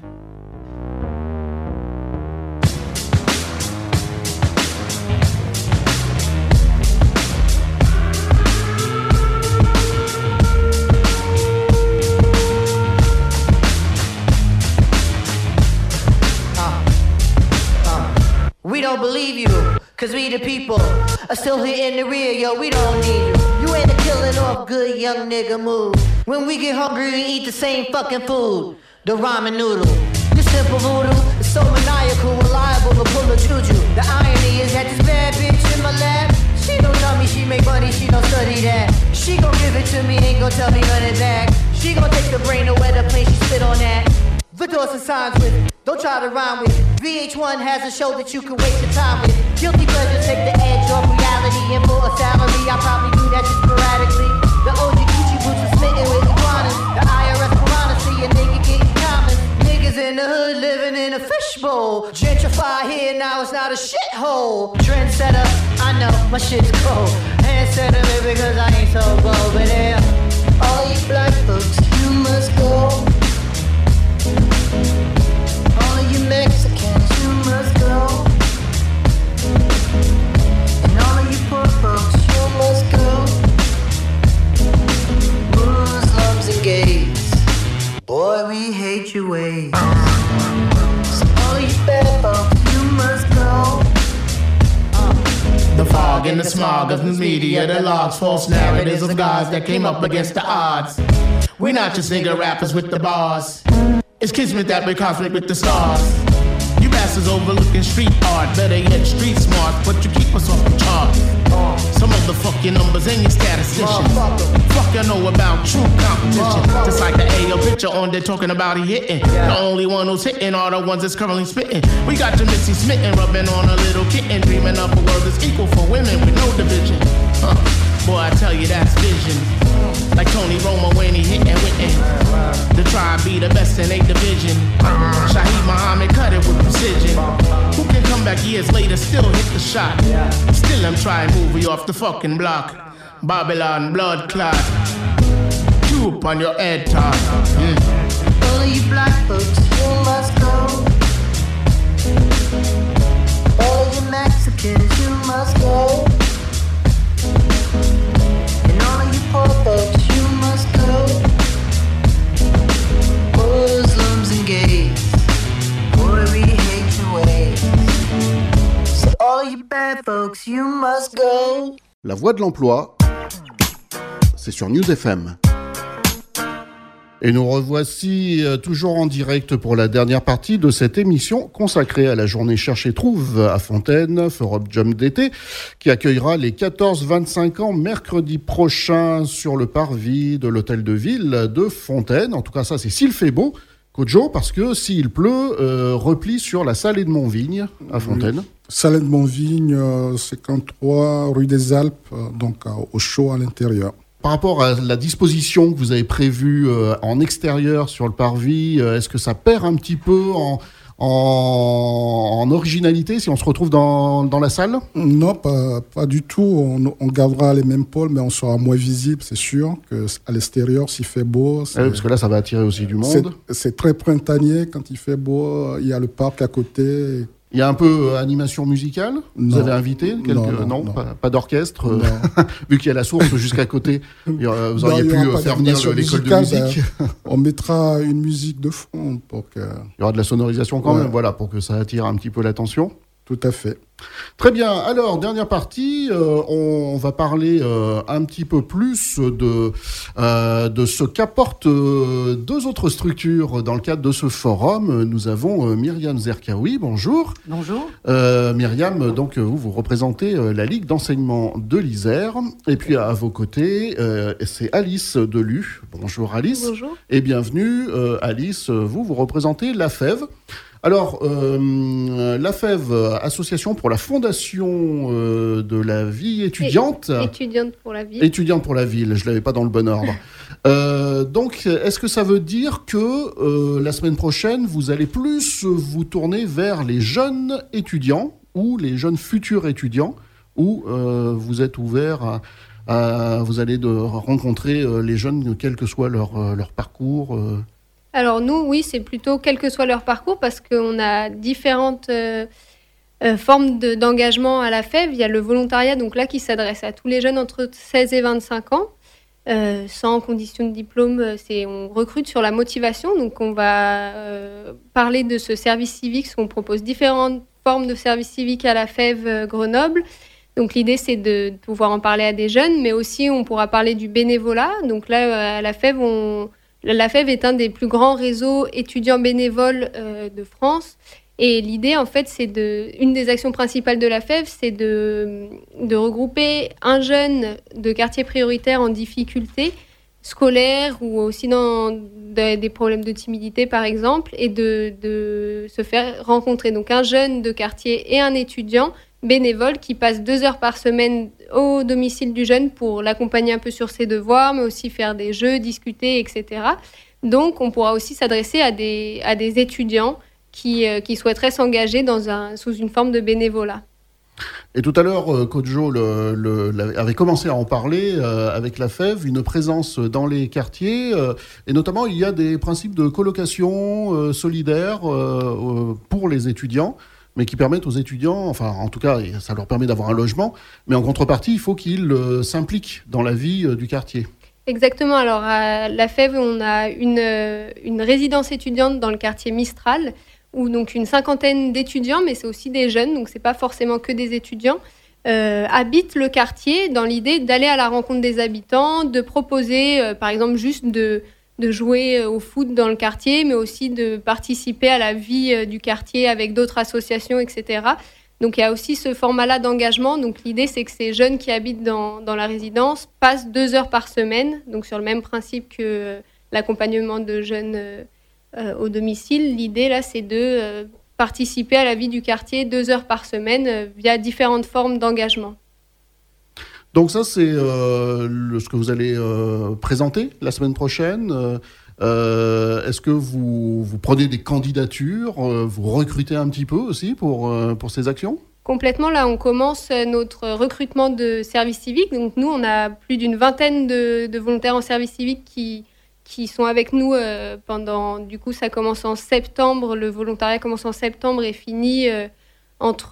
We don't believe you, cause we the people are still here in the rear, yo, we don't need you. You ain't a killing off good young nigga move. When we get hungry, we eat the same fucking food, the ramen noodle. This simple voodoo is so maniacal, reliable to pull a juju. The irony is that this bad bitch in my lap, she don't tell me she make money, she don't study that. She gon' give it to me, ain't gon' tell me none of that. She gon' take the brain away the plane, she spit on that. The doors and signs with it, don't try to rhyme with it. VH1 has a show that you can waste your time with. Guilty pleasure take the edge off reality. And for a salary, I probably do that just sporadically. The OG Gucci boots are smitten with iguanas. The IRS piranha see a nigga getting common. Niggas in the hood living in a fishbowl. Gentrify here, now it's not a shithole. Trendsetter, I know, my shit's cold. Handsetter, because I ain't so bold. But yeah, all you black folks, you must go. All you Mexicans, you must go. And all of you poor folks, you must go. Muslims and gays, boy, we hate your ways. So all you bad folks, you must go. The fog and the smog of news media that logs false narratives of gods that came up against the odds. We not just nigga rappers with the bars. It's kismet that we cosmic with the stars. You bastards overlooking street art, better yet street smart, but you keep us off the charts. Some of the fucking numbers ain't your statisticians. Fuck you know about true competition. Just like the AO picture on there talking about he hitting. The only one who's hitting are the ones that's currently spitting. We got your Missy smitten, rubbing on a little kitten, dreaming up a world that's equal for women with no division. Boy, I tell you that's vision. Like Tony Romo when he hitting witten. The tribe be the best in 8 division. Shaheed Muhammad cut it with precision. Who can come back years later, still hit the shot? Still I'm trying to move you off the fucking block. Babylon blood clot. Troop on your head top. All of you black folks, you must go. All of you Mexicans, you must go. And all of you poor folks, you must go. Muslims and gays, boy, we hate your ways. So all of you bad folks, you must go. La voix de l'emploi, c'est sur News FM. Et nous revoici toujours en direct pour la dernière partie de cette émission consacrée à la journée Cherche et Trouve à Fontaine, forum job d'été, qui accueillera les 14-25 ans mercredi prochain sur le parvis de l'hôtel de ville de Fontaine. En tout cas, ça c'est s'il fait beau, Coach Jo, parce que s'il pleut, repli sur la Salée de Montvigne à Fontaine. Salette Bonvigne, 53 rue des Alpes, donc au chaud à l'intérieur. Par rapport à la disposition que vous avez prévue en extérieur sur le parvis, est-ce que ça perd un petit peu en originalité si on se retrouve dans la salle ? Non, pas du tout. On gardera les mêmes pôles, mais on sera moins visible, c'est sûr, qu'à l'extérieur, s'il fait beau. Oui, parce que là, ça va attirer aussi du monde. C'est très printanier. Quand il fait beau, il y a le parc à côté. Il y a un peu animation musicale. Vous avez invité quelques... Non. Pas d'orchestre. Vu qu'il y a la source juste à côté, vous auriez pu faire venir l'école de musique. On mettra une musique de fond pour que... Il y aura de la sonorisation quand même, voilà, pour que ça attire un petit peu l'attention. Tout à fait. Très bien. Alors, dernière partie, on va parler un petit peu plus de ce qu'apportent deux autres structures dans le cadre de ce forum. Nous avons Myriam Zerkaoui. Bonjour. Bonjour. Myriam, donc vous représentez la Ligue d'enseignement de l'Isère. Et puis à vos côtés, c'est Alice Delu. Bonjour Alice. Bonjour. Et bienvenue Alice. Vous représentez l'AFEV. Alors, l'AFEV, Association pour la fondation de la vie étudiante. Étudiante pour la ville. Étudiante pour la ville, je ne l'avais pas dans le bon ordre. Donc, est-ce que ça veut dire que la semaine prochaine, vous allez plus vous tourner vers les jeunes étudiants ou les jeunes futurs étudiants, ou vous êtes ouvert vous allez rencontrer les jeunes, quel que soit leur parcours Alors nous, oui, c'est plutôt quel que soit leur parcours, parce qu'on a différentes formes d'engagement à la FEV. Il y a le volontariat, donc là, qui s'adresse à tous les jeunes entre 16 et 25 ans, sans condition de diplôme. On recrute sur la motivation, donc on va parler de ce service civique, parce qu'on propose différentes formes de service civique à la FEV Grenoble. Donc l'idée, c'est de pouvoir en parler à des jeunes, mais aussi on pourra parler du bénévolat. Donc là, à la FEV, la FEV est un des plus grands réseaux étudiants bénévoles de France. Et l'idée, en fait, une des actions principales de la FEV, c'est de regrouper un jeune de quartier prioritaire en difficulté scolaire ou aussi dans des problèmes de timidité, par exemple, et de se faire rencontrer. Donc un jeune de quartier et un étudiant bénévole qui passe 2 heures par semaine au domicile du jeune pour l'accompagner un peu sur ses devoirs, mais aussi faire des jeux, discuter, etc. Donc, on pourra aussi s'adresser à des étudiants qui souhaiteraient s'engager sous une forme de bénévolat. Et tout à l'heure, Coach Jo avait commencé à en parler avec la FEV, une présence dans les quartiers, et notamment il y a des principes de colocation solidaire pour les étudiants, mais qui permettent aux étudiants, enfin en tout cas ça leur permet d'avoir un logement, mais en contrepartie il faut qu'ils s'impliquent dans la vie du quartier. Exactement, alors à la FEV on a une résidence étudiante dans le quartier Mistral, où donc une 50aine d'étudiants, mais c'est aussi des jeunes, donc c'est pas forcément que des étudiants, habitent le quartier dans l'idée d'aller à la rencontre des habitants, de proposer par exemple juste de jouer au foot dans le quartier, mais aussi de participer à la vie du quartier avec d'autres associations, etc. Donc il y a aussi ce format-là d'engagement. Donc l'idée, c'est que ces jeunes qui habitent dans la résidence passent 2 heures par semaine, donc sur le même principe que l'accompagnement de jeunes au domicile. L'idée, là, c'est de participer à la vie du quartier 2 heures par semaine via différentes formes d'engagement. Donc ça, c'est ce que vous allez présenter la semaine prochaine. Est-ce que vous prenez des candidatures, vous recrutez un petit peu aussi pour ces actions ? Complètement, là, on commence notre recrutement de service civique. Donc nous, on a plus d'une vingtaine de volontaires en service civique qui sont avec nous pendant... Du coup, ça commence en septembre, le volontariat commence en septembre et finit... entre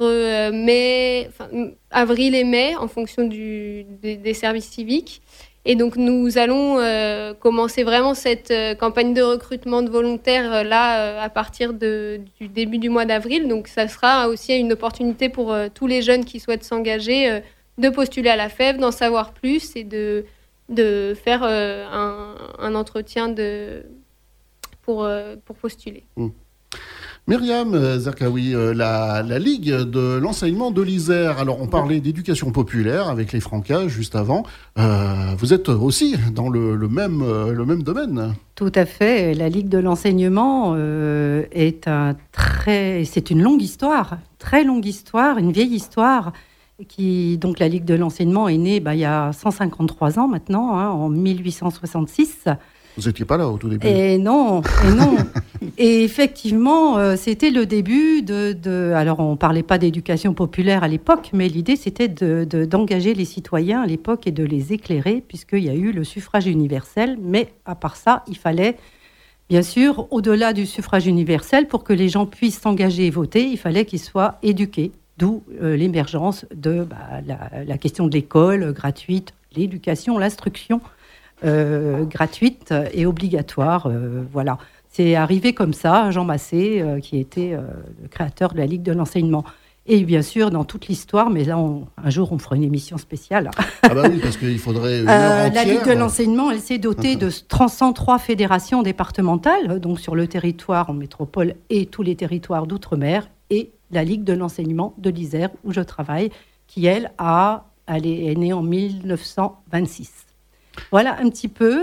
avril et mai, en fonction des services civiques. Et donc, nous allons commencer vraiment cette campagne de recrutement de volontaires là, à partir du début du mois d'avril. Donc, ça sera aussi une opportunité pour tous les jeunes qui souhaitent s'engager de postuler à la FEV, d'en savoir plus et de faire un entretien pour postuler. Myriam Zerkaoui, la Ligue de l'enseignement de l'Isère. Alors, on parlait d'éducation populaire avec les Francas juste avant. Vous êtes aussi dans le même domaine. Tout à fait. La Ligue de l'enseignement c'est une longue histoire, très longue histoire, une vieille histoire, donc la Ligue de l'enseignement est née il y a 153 ans maintenant, en 1866. Vous n'étiez pas là au tout début. Et non. Et effectivement, c'était le début alors, on ne parlait pas d'éducation populaire à l'époque, mais l'idée, c'était d'engager les citoyens à l'époque et de les éclairer, puisqu'il y a eu le suffrage universel. Mais à part ça, il fallait, bien sûr, au-delà du suffrage universel, pour que les gens puissent s'engager et voter, il fallait qu'ils soient éduqués. D'où l'émergence de la question de l'école gratuite, l'éducation, l'instruction gratuite et obligatoire. Voilà. C'est arrivé comme ça, Jean Massé, qui était le créateur de la Ligue de l'enseignement. Et bien sûr, dans toute l'histoire, mais là, un jour, on fera une émission spéciale. Ah bah oui, parce qu'il faudrait une heure entière. La Ligue de l'enseignement, elle s'est dotée de 103 fédérations départementales, donc sur le territoire en métropole et tous les territoires d'outre-mer, et la Ligue de l'enseignement de l'Isère, où je travaille, qui, elle, est née en 1926. Voilà un petit peu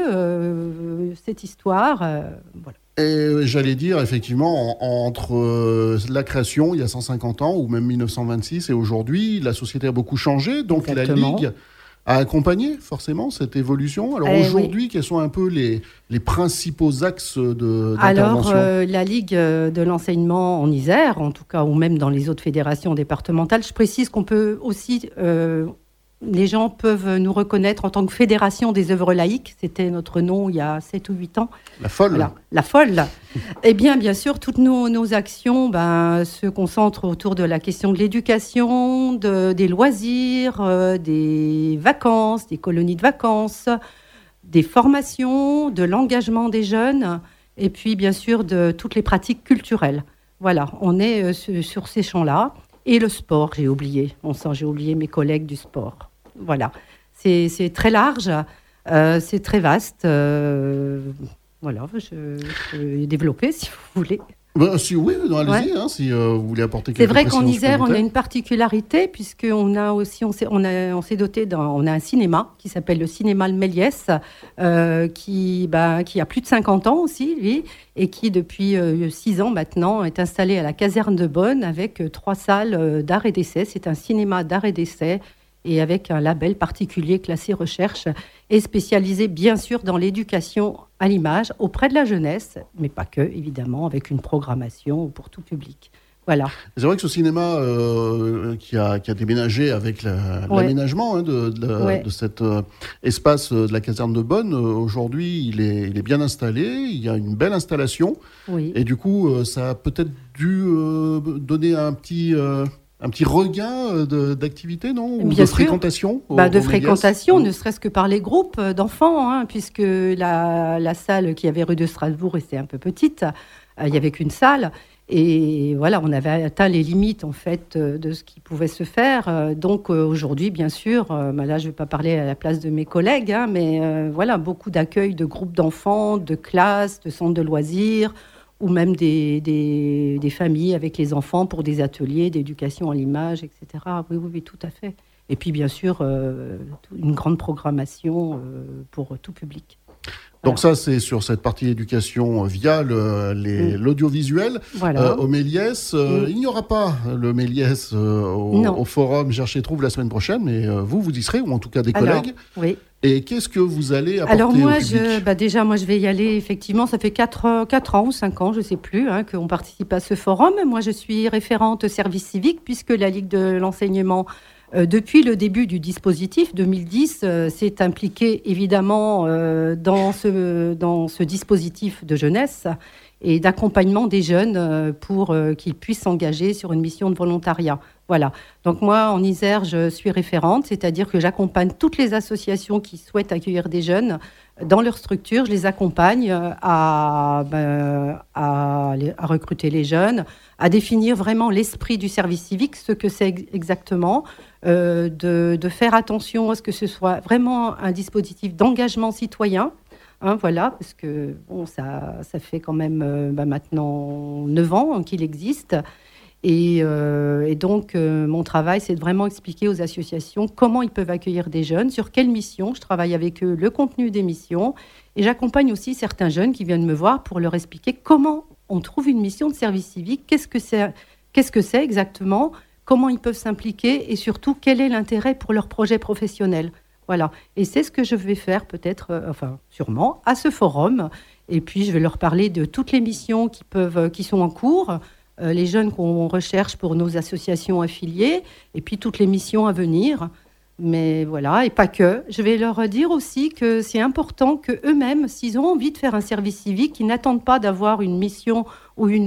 cette histoire. Voilà. Et j'allais dire, effectivement, entre la création, il y a 150 ans, ou même 1926, et aujourd'hui, la société a beaucoup changé. Donc Exactement. La Ligue a accompagné forcément cette évolution. Alors aujourd'hui, quels sont un peu les principaux axes d'intervention ? Alors, la Ligue de l'enseignement en Isère, en tout cas, ou même dans les autres fédérations départementales, je précise qu'on peut aussi... les gens peuvent nous reconnaître en tant que Fédération des œuvres laïques. C'était notre nom il y a 7 ou 8 ans. La folle. Voilà, la folle. Eh bien sûr, toutes nos actions se concentrent autour de la question de l'éducation, des loisirs, des vacances, des colonies de vacances, des formations, de l'engagement des jeunes, et puis bien sûr de toutes les pratiques culturelles. Voilà, on est sur ces champs-là. Et le sport, j'ai oublié. J'ai oublié mes collègues du sport. Voilà, c'est très large, c'est très vaste. Voilà, je peux développer si vous voulez. Oui, allez-y, si vous voulez apporter quelques précisions. C'est vrai qu'en Isère, on a une particularité, puisqu'on a aussi, on s'est doté on a un cinéma qui s'appelle le cinéma Le Méliès, qui a plus de 50 ans aussi, lui, et qui, depuis 6 ans maintenant, est installé à la caserne de Bonne avec 3 salles d'art et d'essai. C'est un cinéma d'art et d'essai, et avec un label particulier classé recherche, et spécialisé bien sûr dans l'éducation à l'image auprès de la jeunesse, mais pas que, évidemment, avec une programmation pour tout public. Voilà. C'est vrai que ce cinéma qui a déménagé avec l'aménagement de cet espace de la caserne de Bonne, aujourd'hui il est bien installé, il y a une belle installation, et du coup ça a peut-être dû donner un petit regain d'activité, non ? Ou de fréquentation de fréquentation, ne serait-ce que par les groupes d'enfants, puisque la salle qui avait rue de Strasbourg était un peu petite, il n'y avait qu'une salle. Et voilà, on avait atteint les limites, en fait, de ce qui pouvait se faire. Donc, aujourd'hui, bien sûr, là, je ne vais pas parler à la place de mes collègues, mais voilà, beaucoup d'accueil de groupes d'enfants, de classes, de centres de loisirs, ou même des familles avec les enfants pour des ateliers d'éducation à l'image, etc. Oui, tout à fait. Et puis, bien sûr, une grande programmation pour tout public. Donc ça, c'est sur cette partie éducation via l'audiovisuel. Voilà. Au Méliès, il n'y aura pas le Méliès au forum Cherche et Trouve la semaine prochaine, mais vous y serez, ou en tout cas des collègues. Oui. Et qu'est-ce que vous allez apporter au public ? moi, je vais y aller, effectivement. Ça fait 4 ans ou 5 ans, je ne sais plus, qu'on participe à ce forum. Moi, je suis référente service civique, puisque la Ligue de l'enseignement, depuis le début du dispositif, 2010, s'est impliquée évidemment dans ce dispositif de jeunesse et d'accompagnement des jeunes pour qu'ils puissent s'engager sur une mission de volontariat. Voilà. Donc moi, en Isère, je suis référente, c'est-à-dire que j'accompagne toutes les associations qui souhaitent accueillir des jeunes dans leur structure. Je les accompagne à recruter les jeunes, à définir vraiment l'esprit du service civique, ce que c'est exactement, de faire attention à ce que ce soit vraiment un dispositif d'engagement citoyen. Voilà, parce que ça fait quand même maintenant 9 ans qu'il existe. Et donc, mon travail, c'est de vraiment expliquer aux associations comment ils peuvent accueillir des jeunes, sur quelles missions. Je travaille avec eux le contenu des missions. Et j'accompagne aussi certains jeunes qui viennent me voir pour leur expliquer comment on trouve une mission de service civique, qu'est-ce que c'est qu'est-ce que c'est exactement, comment ils peuvent s'impliquer et surtout quel est l'intérêt pour leur projet professionnel. Voilà. Et c'est ce que je vais faire peut-être, sûrement, à ce forum. Et puis, je vais leur parler de toutes les missions qui sont en cours, les jeunes qu'on recherche pour nos associations affiliées, et puis toutes les missions à venir. Mais voilà, et pas que. Je vais leur dire aussi que c'est important qu'eux-mêmes, s'ils ont envie de faire un service civique, qu'ils n'attendent pas d'avoir une mission ou une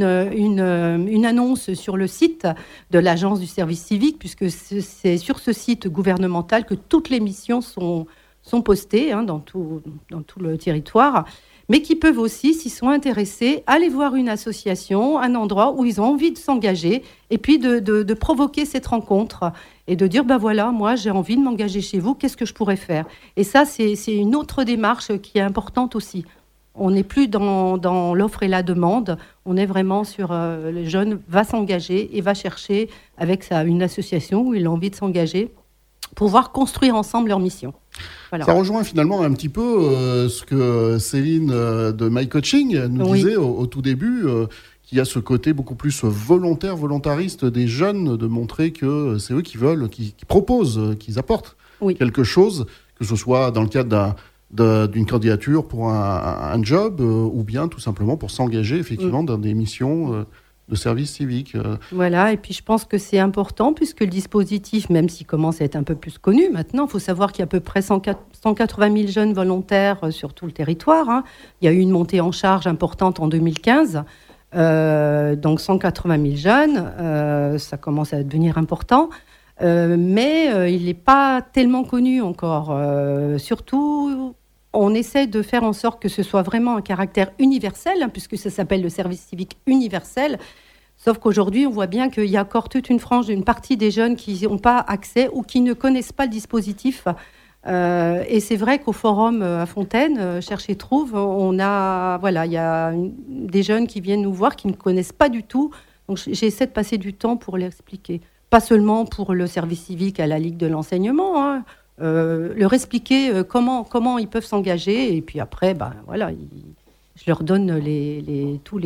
annonce sur le site de l'agence du service civique, puisque c'est sur ce site gouvernemental que toutes les missions sont postées dans tout le territoire, mais qui peuvent aussi, s'ils sont intéressés, aller voir une association, un endroit où ils ont envie de s'engager, et puis de provoquer cette rencontre, et de dire, voilà, moi j'ai envie de m'engager chez vous, qu'est-ce que je pourrais faire ? Et ça, c'est une autre démarche qui est importante aussi. On n'est plus dans l'offre et la demande, on est vraiment sur le jeune va s'engager et va chercher avec une association où il a envie de s'engager, pouvoir construire ensemble leur mission. Voilà. Ça rejoint finalement un petit peu ce que Céline de My Coaching nous disait au tout début, qu'il y a ce côté beaucoup plus volontariste des jeunes, de montrer que c'est eux qui veulent, qui proposent, qu'ils apportent quelque chose, que ce soit dans le cadre d'une candidature pour un job ou bien tout simplement pour s'engager effectivement dans des missions de service civique. Voilà, et puis je pense que c'est important puisque le dispositif, même s'il commence à être un peu plus connu maintenant, il faut savoir qu'il y a à peu près 180 000 jeunes volontaires sur tout le territoire. Il y a eu une montée en charge importante en 2015, donc 180 000 jeunes, ça commence à devenir important. Mais il n'est pas tellement connu encore. Surtout, on essaie de faire en sorte que ce soit vraiment un caractère universel, puisque ça s'appelle le service civique universel. Sauf qu'aujourd'hui, on voit bien qu'il y a encore toute une frange, une partie des jeunes qui n'ont pas accès ou qui ne connaissent pas le dispositif. Et c'est vrai qu'au forum à Fontaine, Cherche et Trouve, il y a des jeunes qui viennent nous voir qui ne connaissent pas du tout. Donc j'essaie de passer du temps pour leur expliquer. Pas seulement pour le service civique à la Ligue de l'enseignement, leur expliquer comment ils peuvent s'engager, et puis après, je leur donne tous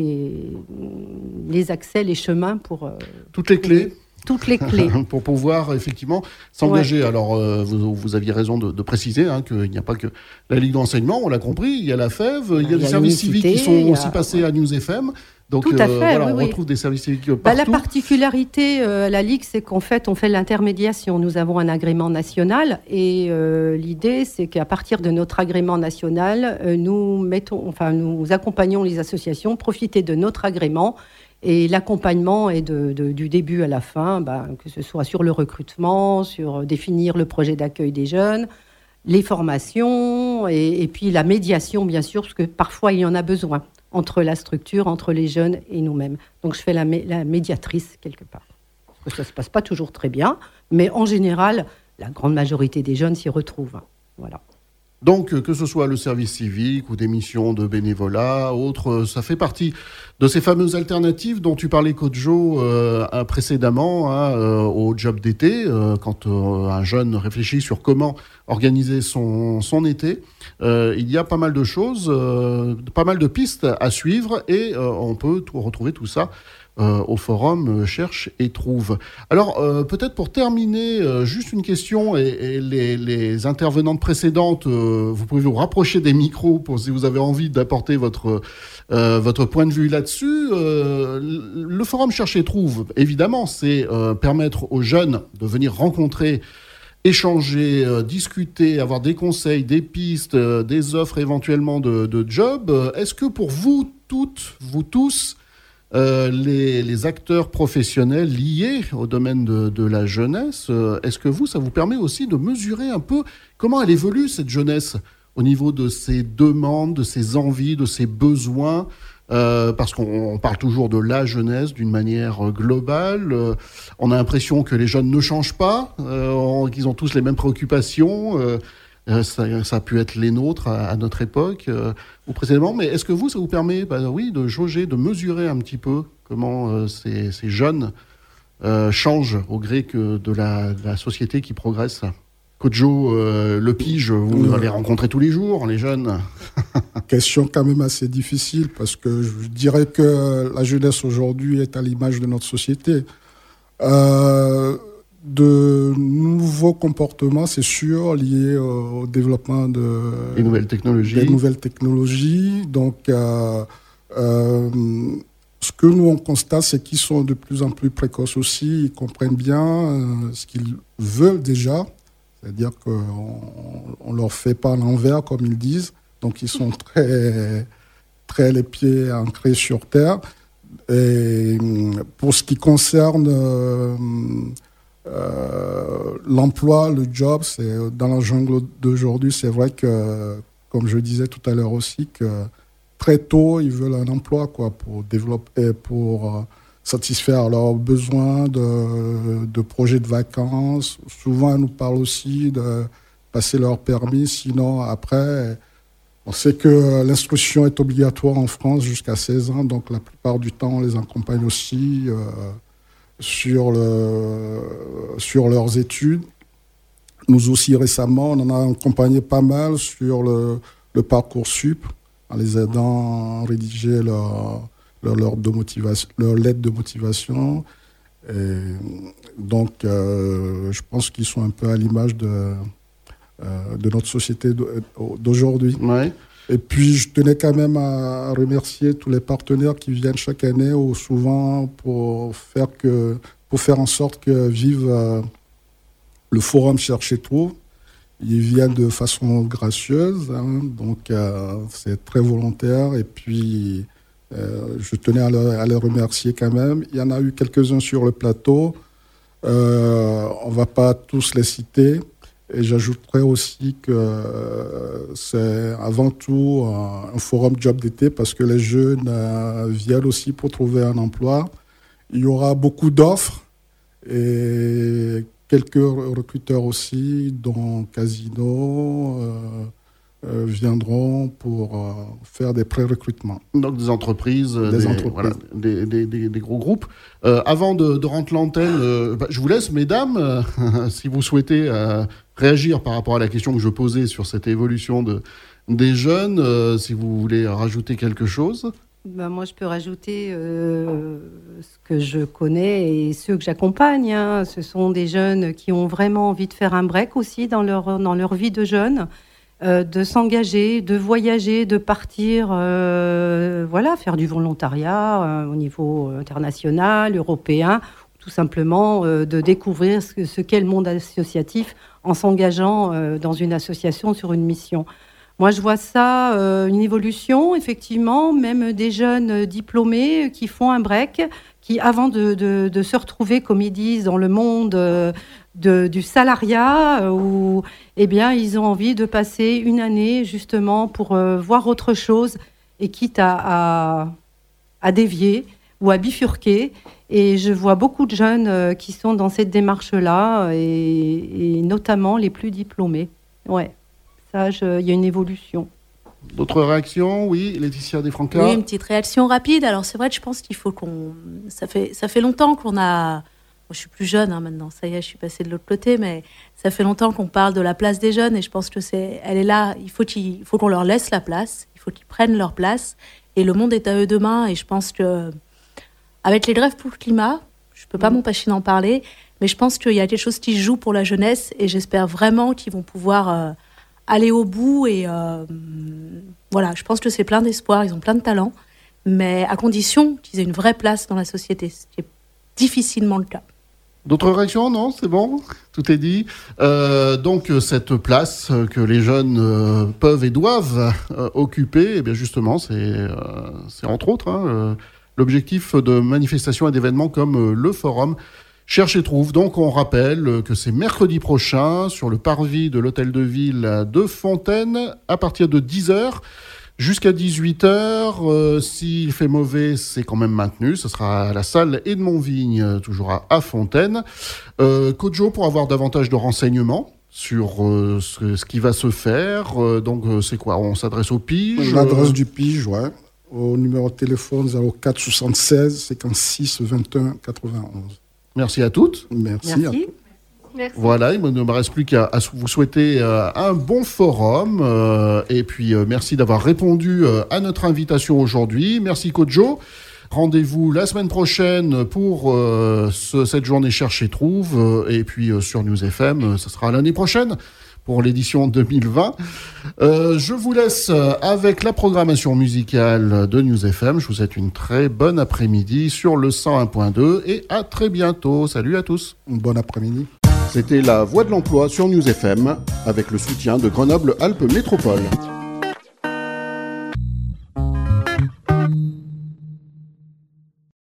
les accès, les chemins pour... Toutes les clés. Toutes les clés. Pour pouvoir effectivement s'engager. Ouais. Alors, vous aviez raison de préciser qu'il n'y a pas que la Ligue d'enseignement, on l'a compris, il y a la FEV, il y a des services civiques qui sont aussi passés à News FM. Donc, tout à fait, on retrouve des services civiques partout. La particularité, la Ligue, c'est qu'en fait, on fait l'intermédiation. Nous avons un agrément national et l'idée, c'est qu'à partir de notre agrément national, nous accompagnons les associations, profiter de notre agrément. Et l'accompagnement est du début à la fin, que ce soit sur le recrutement, sur définir le projet d'accueil des jeunes, les formations et puis la médiation, bien sûr, parce que parfois, il y en a besoin entre la structure, entre les jeunes et nous-mêmes. Donc, je fais la médiatrice quelque part. Parce que ça ne se passe pas toujours très bien, mais en général, la grande majorité des jeunes s'y retrouvent. Voilà. Donc, que ce soit le service civique ou des missions de bénévolat, autres, ça fait partie de ces fameuses alternatives dont tu parlais, Kodjo, précédemment, au job d'été, quand un jeune réfléchit sur comment organiser son été. Il y a pas mal de choses, pas mal de pistes à suivre et on peut retrouver tout ça au forum Cherche et Trouve. Alors, peut-être pour terminer, juste une question, et les intervenantes précédentes, vous pouvez vous rapprocher des micros si vous avez envie d'apporter votre point de vue là-dessus. Le forum Cherche et Trouve, évidemment, c'est permettre aux jeunes de venir rencontrer, échanger, discuter, avoir des conseils, des pistes, des offres éventuellement de jobs. Est-ce que pour vous toutes, vous tous, les acteurs professionnels liés au domaine de la jeunesse, est-ce que ça vous permet aussi de mesurer un peu comment elle évolue, cette jeunesse, au niveau de ses demandes, de ses envies, de ses besoins, parce qu'on parle toujours de la jeunesse d'une manière globale. On a l'impression que les jeunes ne changent pas, qu'ils ont tous les mêmes préoccupations. Ça a pu être les nôtres à notre époque ou précédemment, mais est-ce que ça vous permet de jauger, de mesurer un petit peu comment ces jeunes changent au gré de la société qui progresse ? Kodjo, le pige, vous allez rencontrer tous les jours, les jeunes. Question quand même assez difficile parce que je dirais que la jeunesse aujourd'hui est à l'image de notre société. De nouveaux comportements, c'est sûr, liés au développement des nouvelles technologies. Donc, ce que nous, on constate, c'est qu'ils sont de plus en plus précoces aussi. Ils comprennent bien ce qu'ils veulent déjà. C'est-à-dire qu'on ne leur fait pas l'envers, comme ils disent. Donc, ils sont très, très les pieds ancrés sur terre. Et pour ce qui concerne l'emploi, le job, c'est dans la jungle d'aujourd'hui, c'est vrai que, comme je disais tout à l'heure aussi, que très tôt, ils veulent un emploi pour développer, pour satisfaire leurs besoins de projets de vacances. Souvent, ils nous parlent aussi de passer leur permis. Sinon, après, on sait que l'instruction est obligatoire en France jusqu'à 16 ans. Donc, la plupart du temps, on les accompagne aussi sur leurs études. Nous aussi, récemment, on en a accompagné pas mal sur le Parcoursup, en les aidant à rédiger leur lettre de motivation. Et donc, je pense qu'ils sont un peu à l'image de notre société d'aujourd'hui. Ouais. Et puis, je tenais quand même à remercier tous les partenaires qui viennent chaque année ou souvent pour faire en sorte que vive le forum Cherche et Trouve. Ils viennent de façon gracieuse, donc c'est très volontaire. Et puis, je tenais à les remercier quand même. Il y en a eu quelques-uns sur le plateau. On ne va pas tous les citer. Et j'ajouterais aussi que c'est avant tout un forum job d'été parce que les jeunes viennent aussi pour trouver un emploi. Il y aura beaucoup d'offres et quelques recruteurs aussi, dont Casino, viendront pour faire des pré-recrutements. Donc des entreprises, des gros groupes. Avant de rentrer l'antenne, je vous laisse, mesdames, si vous souhaitez réagir par rapport à la question que je posais sur cette évolution des jeunes, si vous voulez rajouter quelque chose. Moi, je peux rajouter ce que je connais et ceux que j'accompagne. Ce sont des jeunes qui ont vraiment envie de faire un break aussi dans leur vie de jeunes, de s'engager, de voyager, de partir, faire du volontariat au niveau international, européen, tout simplement de découvrir ce qu'est le monde associatif en s'engageant dans une association sur une mission. Moi, je vois ça, une évolution, effectivement, même des jeunes diplômés qui font un break, qui, avant de se retrouver, comme ils disent, dans le monde du salariat, où ils ont envie de passer une année, justement, pour voir autre chose, et quitte à dévier ou à bifurquer. Et je vois beaucoup de jeunes qui sont dans cette démarche-là, et notamment les plus diplômés. Ouais. Il y a une évolution. D'autres réactions? Oui, Laetitia Defranca. Oui, une petite réaction rapide. Alors, c'est vrai que je pense qu'il faut ça fait longtemps qu'on a... Moi, je suis plus jeune maintenant, ça y est, je suis passée de l'autre côté, mais ça fait longtemps qu'on parle de la place des jeunes et je pense que elle est là. Il faut qu'on leur laisse la place, il faut qu'ils prennent leur place et le monde est à eux demain. Et je pense que, avec les grèves pour le climat, je peux pas m'empêcher d'en parler, mais je pense qu'il y a quelque chose qui joue pour la jeunesse et j'espère vraiment qu'ils vont pouvoir... aller au bout et je pense que c'est plein d'espoir, ils ont plein de talent, mais à condition qu'ils aient une vraie place dans la société, ce qui est difficilement le cas. D'autres réactions? Non, c'est bon, tout est dit. Donc cette place que les jeunes peuvent et doivent occuper, eh bien justement, c'est entre autres l'objectif de manifestations et d'événements comme le forum Cherche et Trouve. Donc on rappelle que c'est mercredi prochain sur le parvis de l'Hôtel de Ville de Fontaine à partir de 10h jusqu'à 18h. S'il fait mauvais, c'est quand même maintenu. Ce sera à la salle Edmond-Vigne, toujours à Fontaine. Kodjo, pour avoir davantage de renseignements sur ce qui va se faire, donc c'est quoi? On s'adresse au PIGE? L'adresse du PIGE, ouais. Au numéro de téléphone 04 76 56 21 91. Merci à toutes. Merci. Merci. Voilà, il ne me reste plus qu'à vous souhaiter un bon forum. Et puis, merci d'avoir répondu à notre invitation aujourd'hui. Merci, Kojo. Rendez-vous la semaine prochaine pour cette journée Cherche et Trouve. Et puis, sur News FM, ce sera l'année prochaine pour l'édition 2020. Je vous laisse avec la programmation musicale de News FM. Je vous souhaite une très bonne après-midi sur le 101.2 et à très bientôt. Salut à tous. Bon après-midi. C'était La Voix de l'Emploi sur News FM avec le soutien de Grenoble-Alpes Métropole.